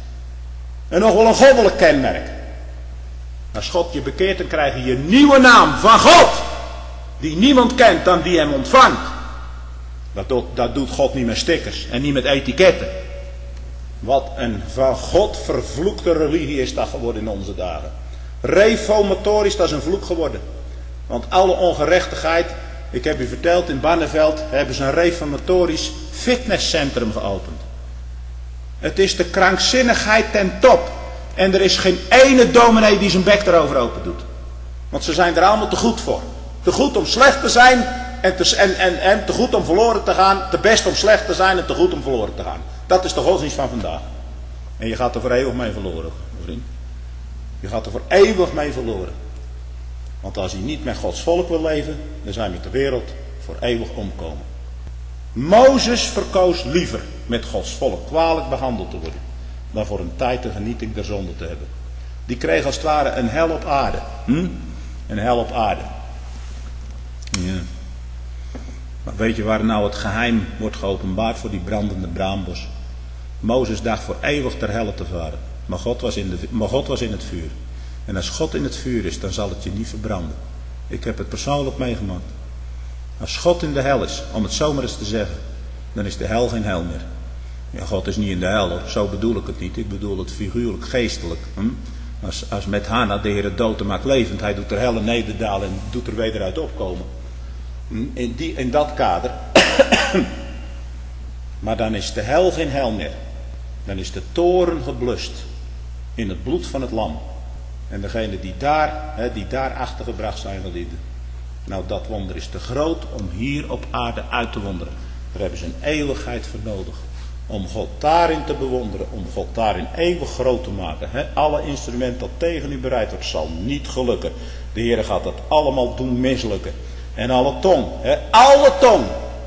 En nog wel een goddelijk kenmerk. Als God je bekeert, dan krijg je een nieuwe naam van God. Die niemand kent dan die hem ontvangt. Dat doet, dat doet God niet met stickers en niet met etiketten. Wat een van God vervloekte religie is dat geworden in onze dagen. Reformatorisch, dat is een vloek geworden. Want alle ongerechtigheid, ik heb u verteld, in Barneveld hebben ze een reformatorisch fitnesscentrum geopend. Het is de krankzinnigheid ten top. En er is geen ene dominee die zijn bek erover open doet. Want ze zijn er allemaal te goed voor. Te goed om slecht te zijn en te, en, en, en te goed om verloren te gaan. Te best om slecht te zijn en te goed om verloren te gaan. Dat is de godsdienst van vandaag. En je gaat er voor eeuwig mee verloren, vriend. Je gaat er voor eeuwig mee verloren. Want als je niet met Gods volk wil leven, dan zijn we met de wereld voor eeuwig omkomen. Mozes verkoos liever met Gods volk kwalijk behandeld te worden, dan voor een tijd de genieting der zonde te hebben. Die kreeg als het ware een hel op aarde. Hm? Een hel op aarde. Ja. Maar weet je waar nou het geheim wordt geopenbaard voor die brandende braambos? Mozes dacht voor eeuwig ter helle te varen. Maar God was in de, maar God was in het vuur. En als God in het vuur is, dan zal het je niet verbranden. Ik heb het persoonlijk meegemaakt. Als God in de hel is, om het zomaar eens te zeggen, dan is de hel geen hel meer. Ja, God is niet in de hel, hoor. Zo bedoel ik het niet. Ik bedoel het figuurlijk, geestelijk. Hm? Als, als met Hanna de Heer het dood maakt levend, hij doet er hel en nederdalen en doet er weder uit opkomen. Hm? In, die, in dat kader. Maar dan is de hel geen hel meer. Dan is de toren geblust in het bloed van het lam. En degene die daar, hè, die daar achtergebracht zijn, geliefden. Nou, dat wonder is te groot om hier op aarde uit te wonderen. Daar hebben ze een eeuwigheid voor nodig. Om God daarin te bewonderen, om God daarin eeuwig groot te maken. He, alle instrumenten dat tegen u bereid wordt, zal niet gelukken. De Heer gaat dat allemaal doen mislukken. En alle tong, he, alle tong.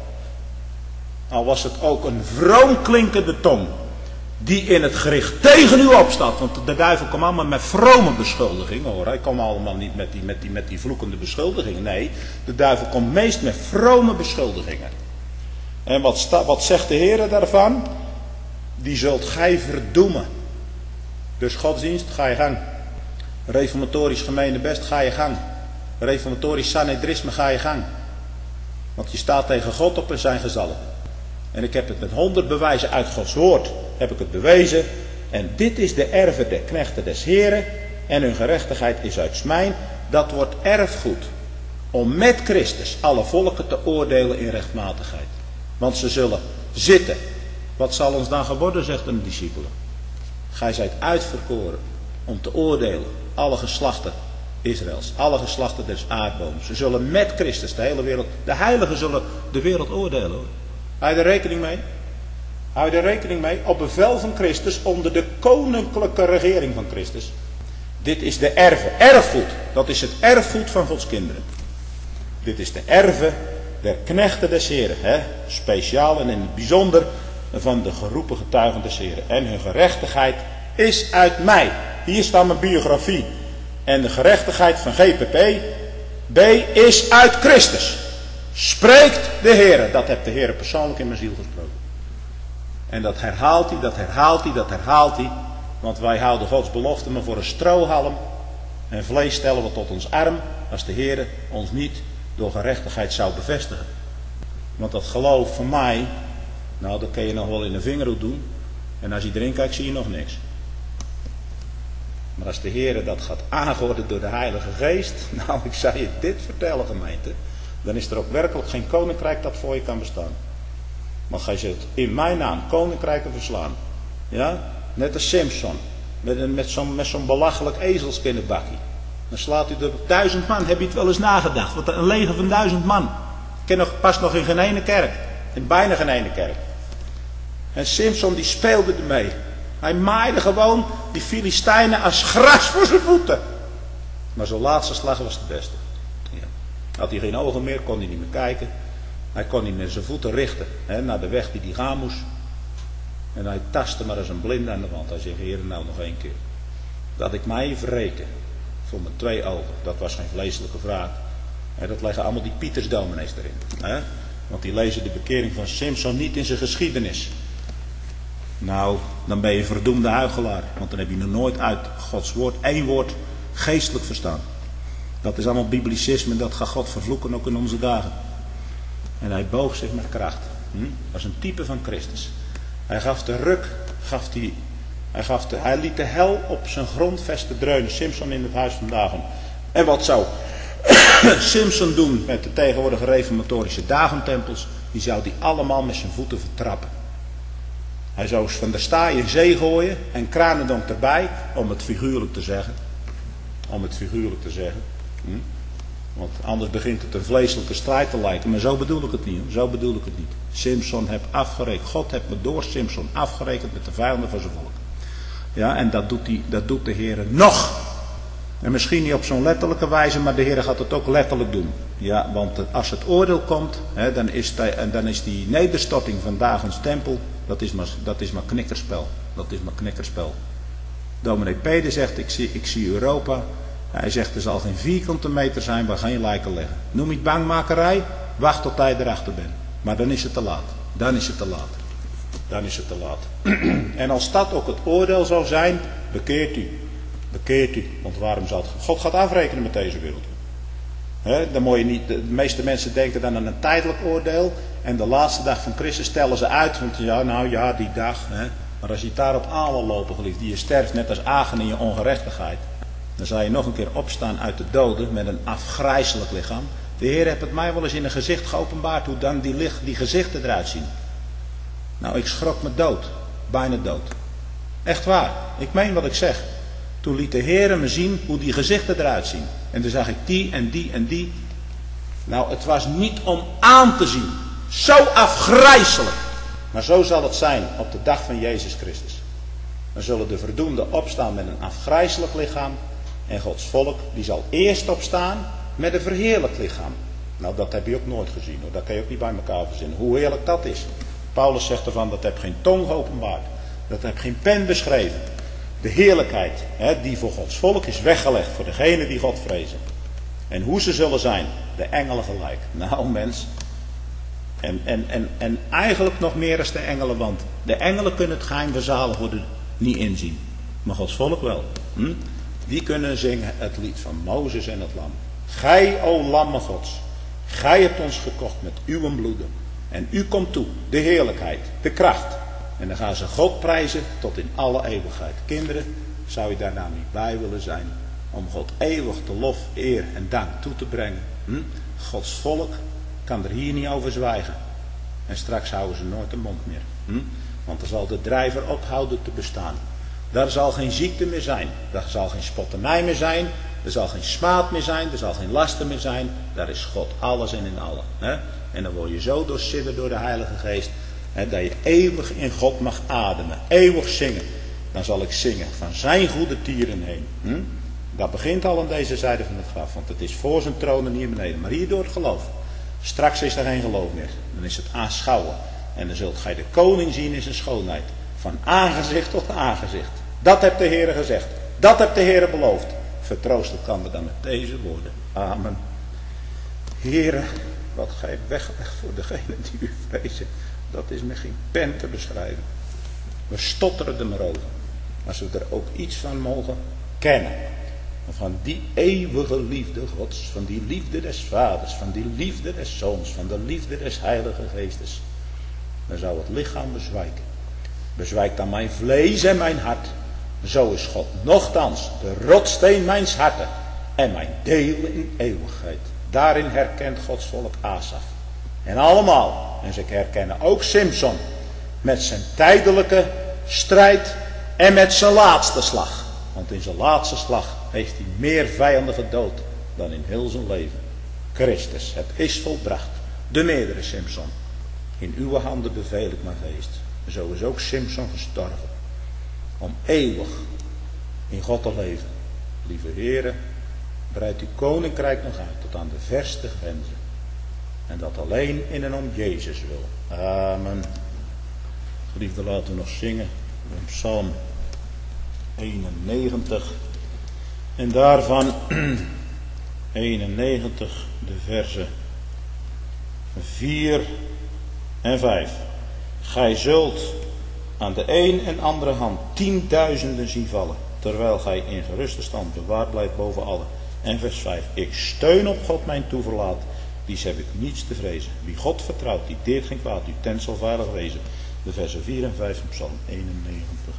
Al was het ook een vroom klinkende tong. Die in het gericht tegen u opstaat. Want de duivel komt allemaal met vrome beschuldigingen. Hoor. Hij komt allemaal niet met die, met, die, met die vloekende beschuldigingen. Nee, de duivel komt meest met vrome beschuldigingen. En wat, sta, wat zegt de Heer daarvan? Die zult gij verdoemen. Dus godsdienst, ga je gang. Reformatorisch gemeentebest, ga je gang. Reformatorisch sanhedrisme, ga je gang. Want je staat tegen God op en zijn gezallen. En ik heb het met honderd bewijzen uit Gods woord, heb ik het bewezen. En dit is de erve der knechten des Heren. En hun gerechtigheid is uit smijn. Dat wordt erfgoed. Om met Christus alle volken te oordelen in rechtmatigheid. Want ze zullen zitten. Wat zal ons dan geworden, zegt de discipelen. Gij zijt uitverkoren om te oordelen. Alle geslachten Israëls. Alle geslachten des aardboom's. Ze zullen met Christus de hele wereld. De heiligen zullen de wereld oordelen. Hoor. Hou je er rekening mee? Hou je er rekening mee? Op bevel van Christus onder de koninklijke regering van Christus. Dit is de erve. Erfgoed. Dat is het erfgoed van Gods kinderen. Dit is de erve der knechten des Heren. Hè? Speciaal en in het bijzonder van de geroepen getuigen des Heren. En hun gerechtigheid is uit mij. Hier staat mijn biografie. En de gerechtigheid van G P P B is uit Christus. Spreekt de Heer. Dat heeft de Heer persoonlijk in mijn ziel gesproken. En dat herhaalt hij, dat herhaalt hij, dat herhaalt hij. Want wij houden Gods belofte maar voor een strohalm. En vlees stellen we tot ons arm. Als de Heer ons niet door gerechtigheid zou bevestigen. Want dat geloof van mij. Nou, dat kun je nog wel in een vingerhoed doen. En als je erin kijkt zie je nog niks. Maar als de Heer dat gaat aangorden door de Heilige Geest. Nou, ik zou je dit vertellen, gemeente. Dan is er ook werkelijk geen koninkrijk dat voor je kan bestaan. Maar gij zult in mijn naam koninkrijken verslaan. Ja? Net als Simpson. Met, een, met zo'n met zo'n belachelijk ezelskinnenbakkie. Dan slaat u er duizend man. Heb je het wel eens nagedacht? Wat een leger van duizend man. Ik ken nog, past nog in geen ene kerk. In bijna geen ene kerk. En Simpson die speelde ermee. Hij maaide gewoon die Filistijnen als gras voor zijn voeten. Maar zijn laatste slag was de beste. Ja. Had hij geen ogen meer, kon hij niet meer kijken. Hij kon niet meer zijn voeten richten hè, naar de weg die hij gaan moest. En hij tastte maar als een blinde aan de wand. Hij zei, Heer, nou nog één keer. Dat ik mij wreken voor mijn twee ogen. Dat was geen vleeselijke vraag. Hè, dat leggen allemaal die Pietersdominees erin. Hè? Want die lezen de bekering van Simpson niet in zijn geschiedenis. Nou, dan ben je een verdoemde huichelaar. Want dan heb je nog nooit uit Gods woord één woord geestelijk verstaan. Dat is allemaal biblicisme. Dat gaat God vervloeken ook in onze dagen. En hij boog zich met kracht. Hm? Dat was een type van Christus. Hij gaf de ruk. Gaf die, hij, gaf de, hij liet de hel op zijn grondvesten dreunen. Simpson in het huis van Dagon. En wat zou Simpson doen met de tegenwoordige reformatorische Dagentempels? Die zou die allemaal met zijn voeten vertrappen. Hij zou van de staai in zee gooien en Kranendonk erbij, om het figuurlijk te zeggen. Om het figuurlijk te zeggen. Hm? Want anders begint het een vleeselijke strijd te lijken. Maar zo bedoel ik het niet. Zo bedoel ik het niet. Simpson heb afgerekend. God heeft me door Simpson afgerekend met de vijanden van zijn volk. Ja, en dat doet, die, dat doet de Heer nog. En misschien niet op zo'n letterlijke wijze, maar de Heer gaat het ook letterlijk doen. Ja, want als het oordeel komt, hè, dan, is die, dan is die nederstorting van Dagens tempel, dat is, maar, dat is maar knikkerspel. Dat is maar knikkerspel. Dominee Peder zegt, ik zie, ik zie Europa. Hij zegt, er zal geen vierkante meter zijn waar geen lijken liggen. Noem je het bangmakerij? Wacht tot hij erachter bent. Maar dan is het te laat. Dan is het te laat. Dan is het te laat. En als dat ook het oordeel zou zijn, bekeert u. Bekeert u. Want waarom zou het... God gaat afrekenen met deze wereld. He, dan moet je niet, de meeste mensen denken dan aan een tijdelijk oordeel. En de laatste dag van Christus stellen ze uit. Want ja, nou ja, die dag. He. Maar als je het daarop aan wil lopen, geliefd, die je sterft net als Agen in je ongerechtigheid. Dan zal je nog een keer opstaan uit de doden met een afgrijselijk lichaam. De Heer heeft het mij wel eens in een gezicht geopenbaard hoe dan die, licht, die gezichten eruit zien. Nou, ik schrok me dood. Bijna dood. Echt waar. Ik meen wat ik zeg. Toen liet de Heer me zien hoe die gezichten eruit zien. En toen zag ik die en die en die. Nou, het was niet om aan te zien. Zo afgrijselijk. Maar zo zal het zijn op de dag van Jezus Christus. Dan zullen de verdoemden opstaan met een afgrijselijk lichaam. En Gods volk die zal eerst opstaan met een verheerlijk lichaam. Nou, dat heb je ook nooit gezien hoor. Dat kan je ook niet bij elkaar verzinnen. Hoe heerlijk dat is. Paulus zegt ervan, dat heb geen tong geopenbaard. Dat heb geen pen beschreven. De heerlijkheid hè, die voor Gods volk is weggelegd. Voor degenen die God vrezen. En hoe ze zullen zijn. De engelen gelijk. Nou mens. En, en, en, en eigenlijk nog meer als de engelen. Want de engelen kunnen het geheim van zalig worden niet inzien. Maar Gods volk wel. Hm? Die kunnen zingen het lied van Mozes en het lam. Gij, o lamme Gods. Gij hebt ons gekocht met uw bloeden. En u komt toe. De heerlijkheid. De kracht. En dan gaan ze God prijzen tot in alle eeuwigheid. Kinderen, zou je daar nou niet bij willen zijn? Om God eeuwig de lof, eer en dank toe te brengen. Hm? Gods volk kan er hier niet over zwijgen. En straks houden ze nooit de mond meer. Hm? Want dan zal de drijver ophouden te bestaan. Daar zal geen ziekte meer zijn. Daar zal geen spotternij meer zijn. Er zal geen smaad meer zijn. Er zal geen laster meer zijn. Daar is God alles en in allen. Hè? En dan word je zo doorsidderd door de Heilige Geest. Hè, dat je eeuwig in God mag ademen. Eeuwig zingen. Dan zal ik zingen van zijn goede tieren heen. Hm? Dat begint al aan deze zijde van het graf. Want het is voor zijn troon en hier beneden. Maar hier door het geloof. Straks is er geen geloof meer. Dan is het aanschouwen. En dan zult gij de koning zien in zijn schoonheid. Van aangezicht tot aangezicht. Dat hebt de Heere gezegd. Dat hebt de Heere beloofd. Vertroost elkander dan met deze woorden. Amen. Heere, wat gij weglegt voor degenen die u vrezen. Dat is met geen pen te beschrijven. We stotteren er maar over. Als we er ook iets van mogen kennen. Van die eeuwige liefde Gods. Van die liefde des Vaders. Van die liefde des Zoons. Van de liefde des Heilige Geestes. Dan zou het lichaam bezwijken. Bezwijkt dan mijn vlees en mijn hart. Zo is God nochtans de rotsteen mijns harten. En mijn deel in eeuwigheid. Daarin herkent Gods volk Asaf. En allemaal. En ze herkennen ook Simson. Met zijn tijdelijke strijd. En met zijn laatste slag. Want in zijn laatste slag heeft hij meer vijanden gedood. Dan in heel zijn leven. Christus, het is volbracht. De meerdere Simson. In uw handen beveel ik mijn geest. Zo is ook Simson gestorven. Om eeuwig in God te leven. Lieve heren, breid uw koninkrijk nog uit tot aan de verste grenzen. En dat alleen in en om Jezus wil. Amen. Geliefde, laten we nog zingen. In Psalm eenennegentig. En daarvan eenennegentig de verzen vier en vijf. Gij zult aan de een en andere hand tienduizenden zien vallen, terwijl gij in geruste stand bewaard blijft boven allen. En vers vijf. Ik steun op God mijn toeverlaat, dies heb ik niets te vrezen. Wie God vertrouwt, die deert geen kwaad, uw tent zal veilig wezen. De versen vier en vijf van Psalm eenennegentig.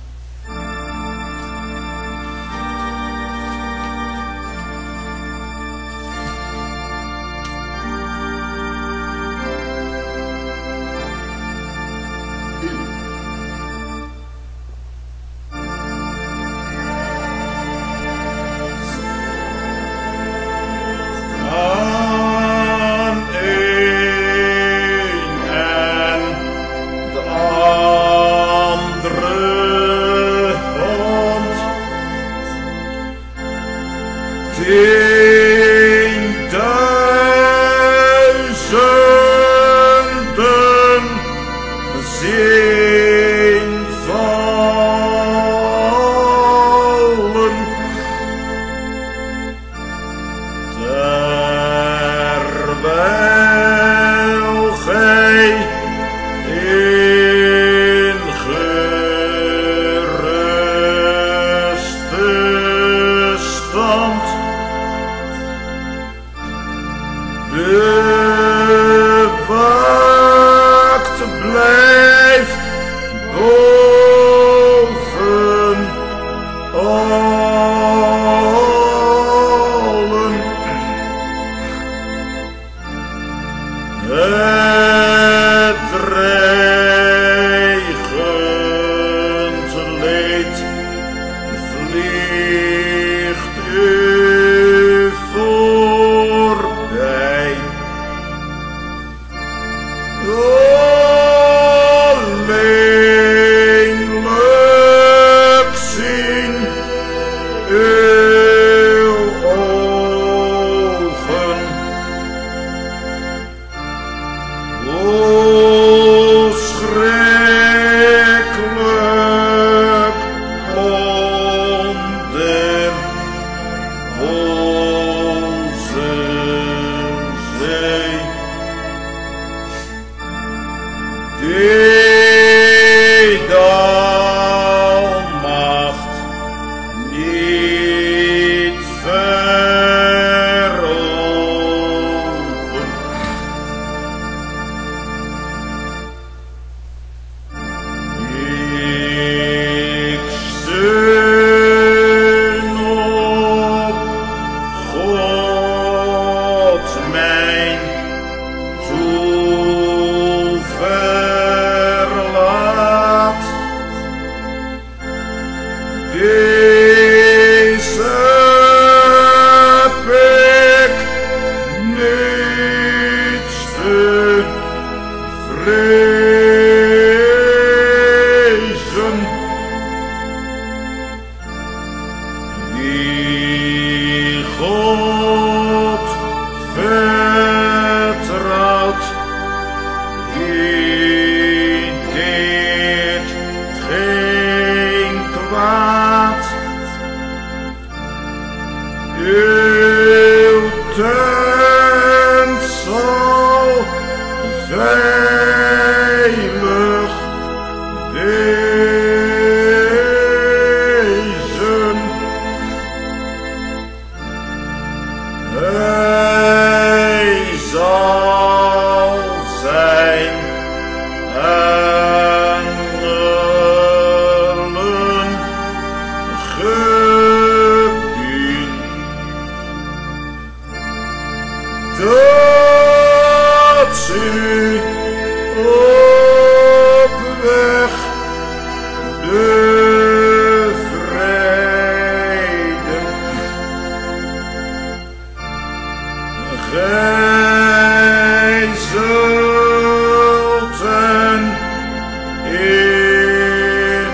der onze zee, die almacht niet veropen. Ik steun op God mijn toeverlaat. Deze heb ik niets te vrezen. Die God vertrouwt, die deed geen kwaad. Uw tent zal veilig wezen. Hij zal zijn engelen gebied dat u op weg de vrede gij zult hen in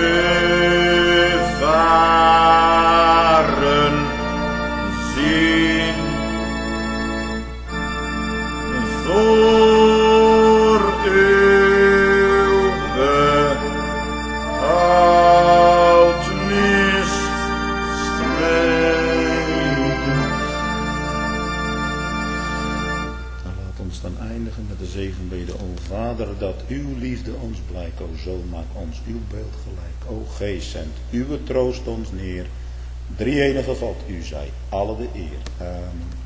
gevaren zien. Voor uw behoudnis strijden. Laat ons dan eindigen met de zegenbede. O Vader, dat uw liefde ons blijkt. O Zoon, maak ons uw beeld gelijk. O Geest, zend uw troost ons neer. Drie-enige God, u zij alle de eer. Amen.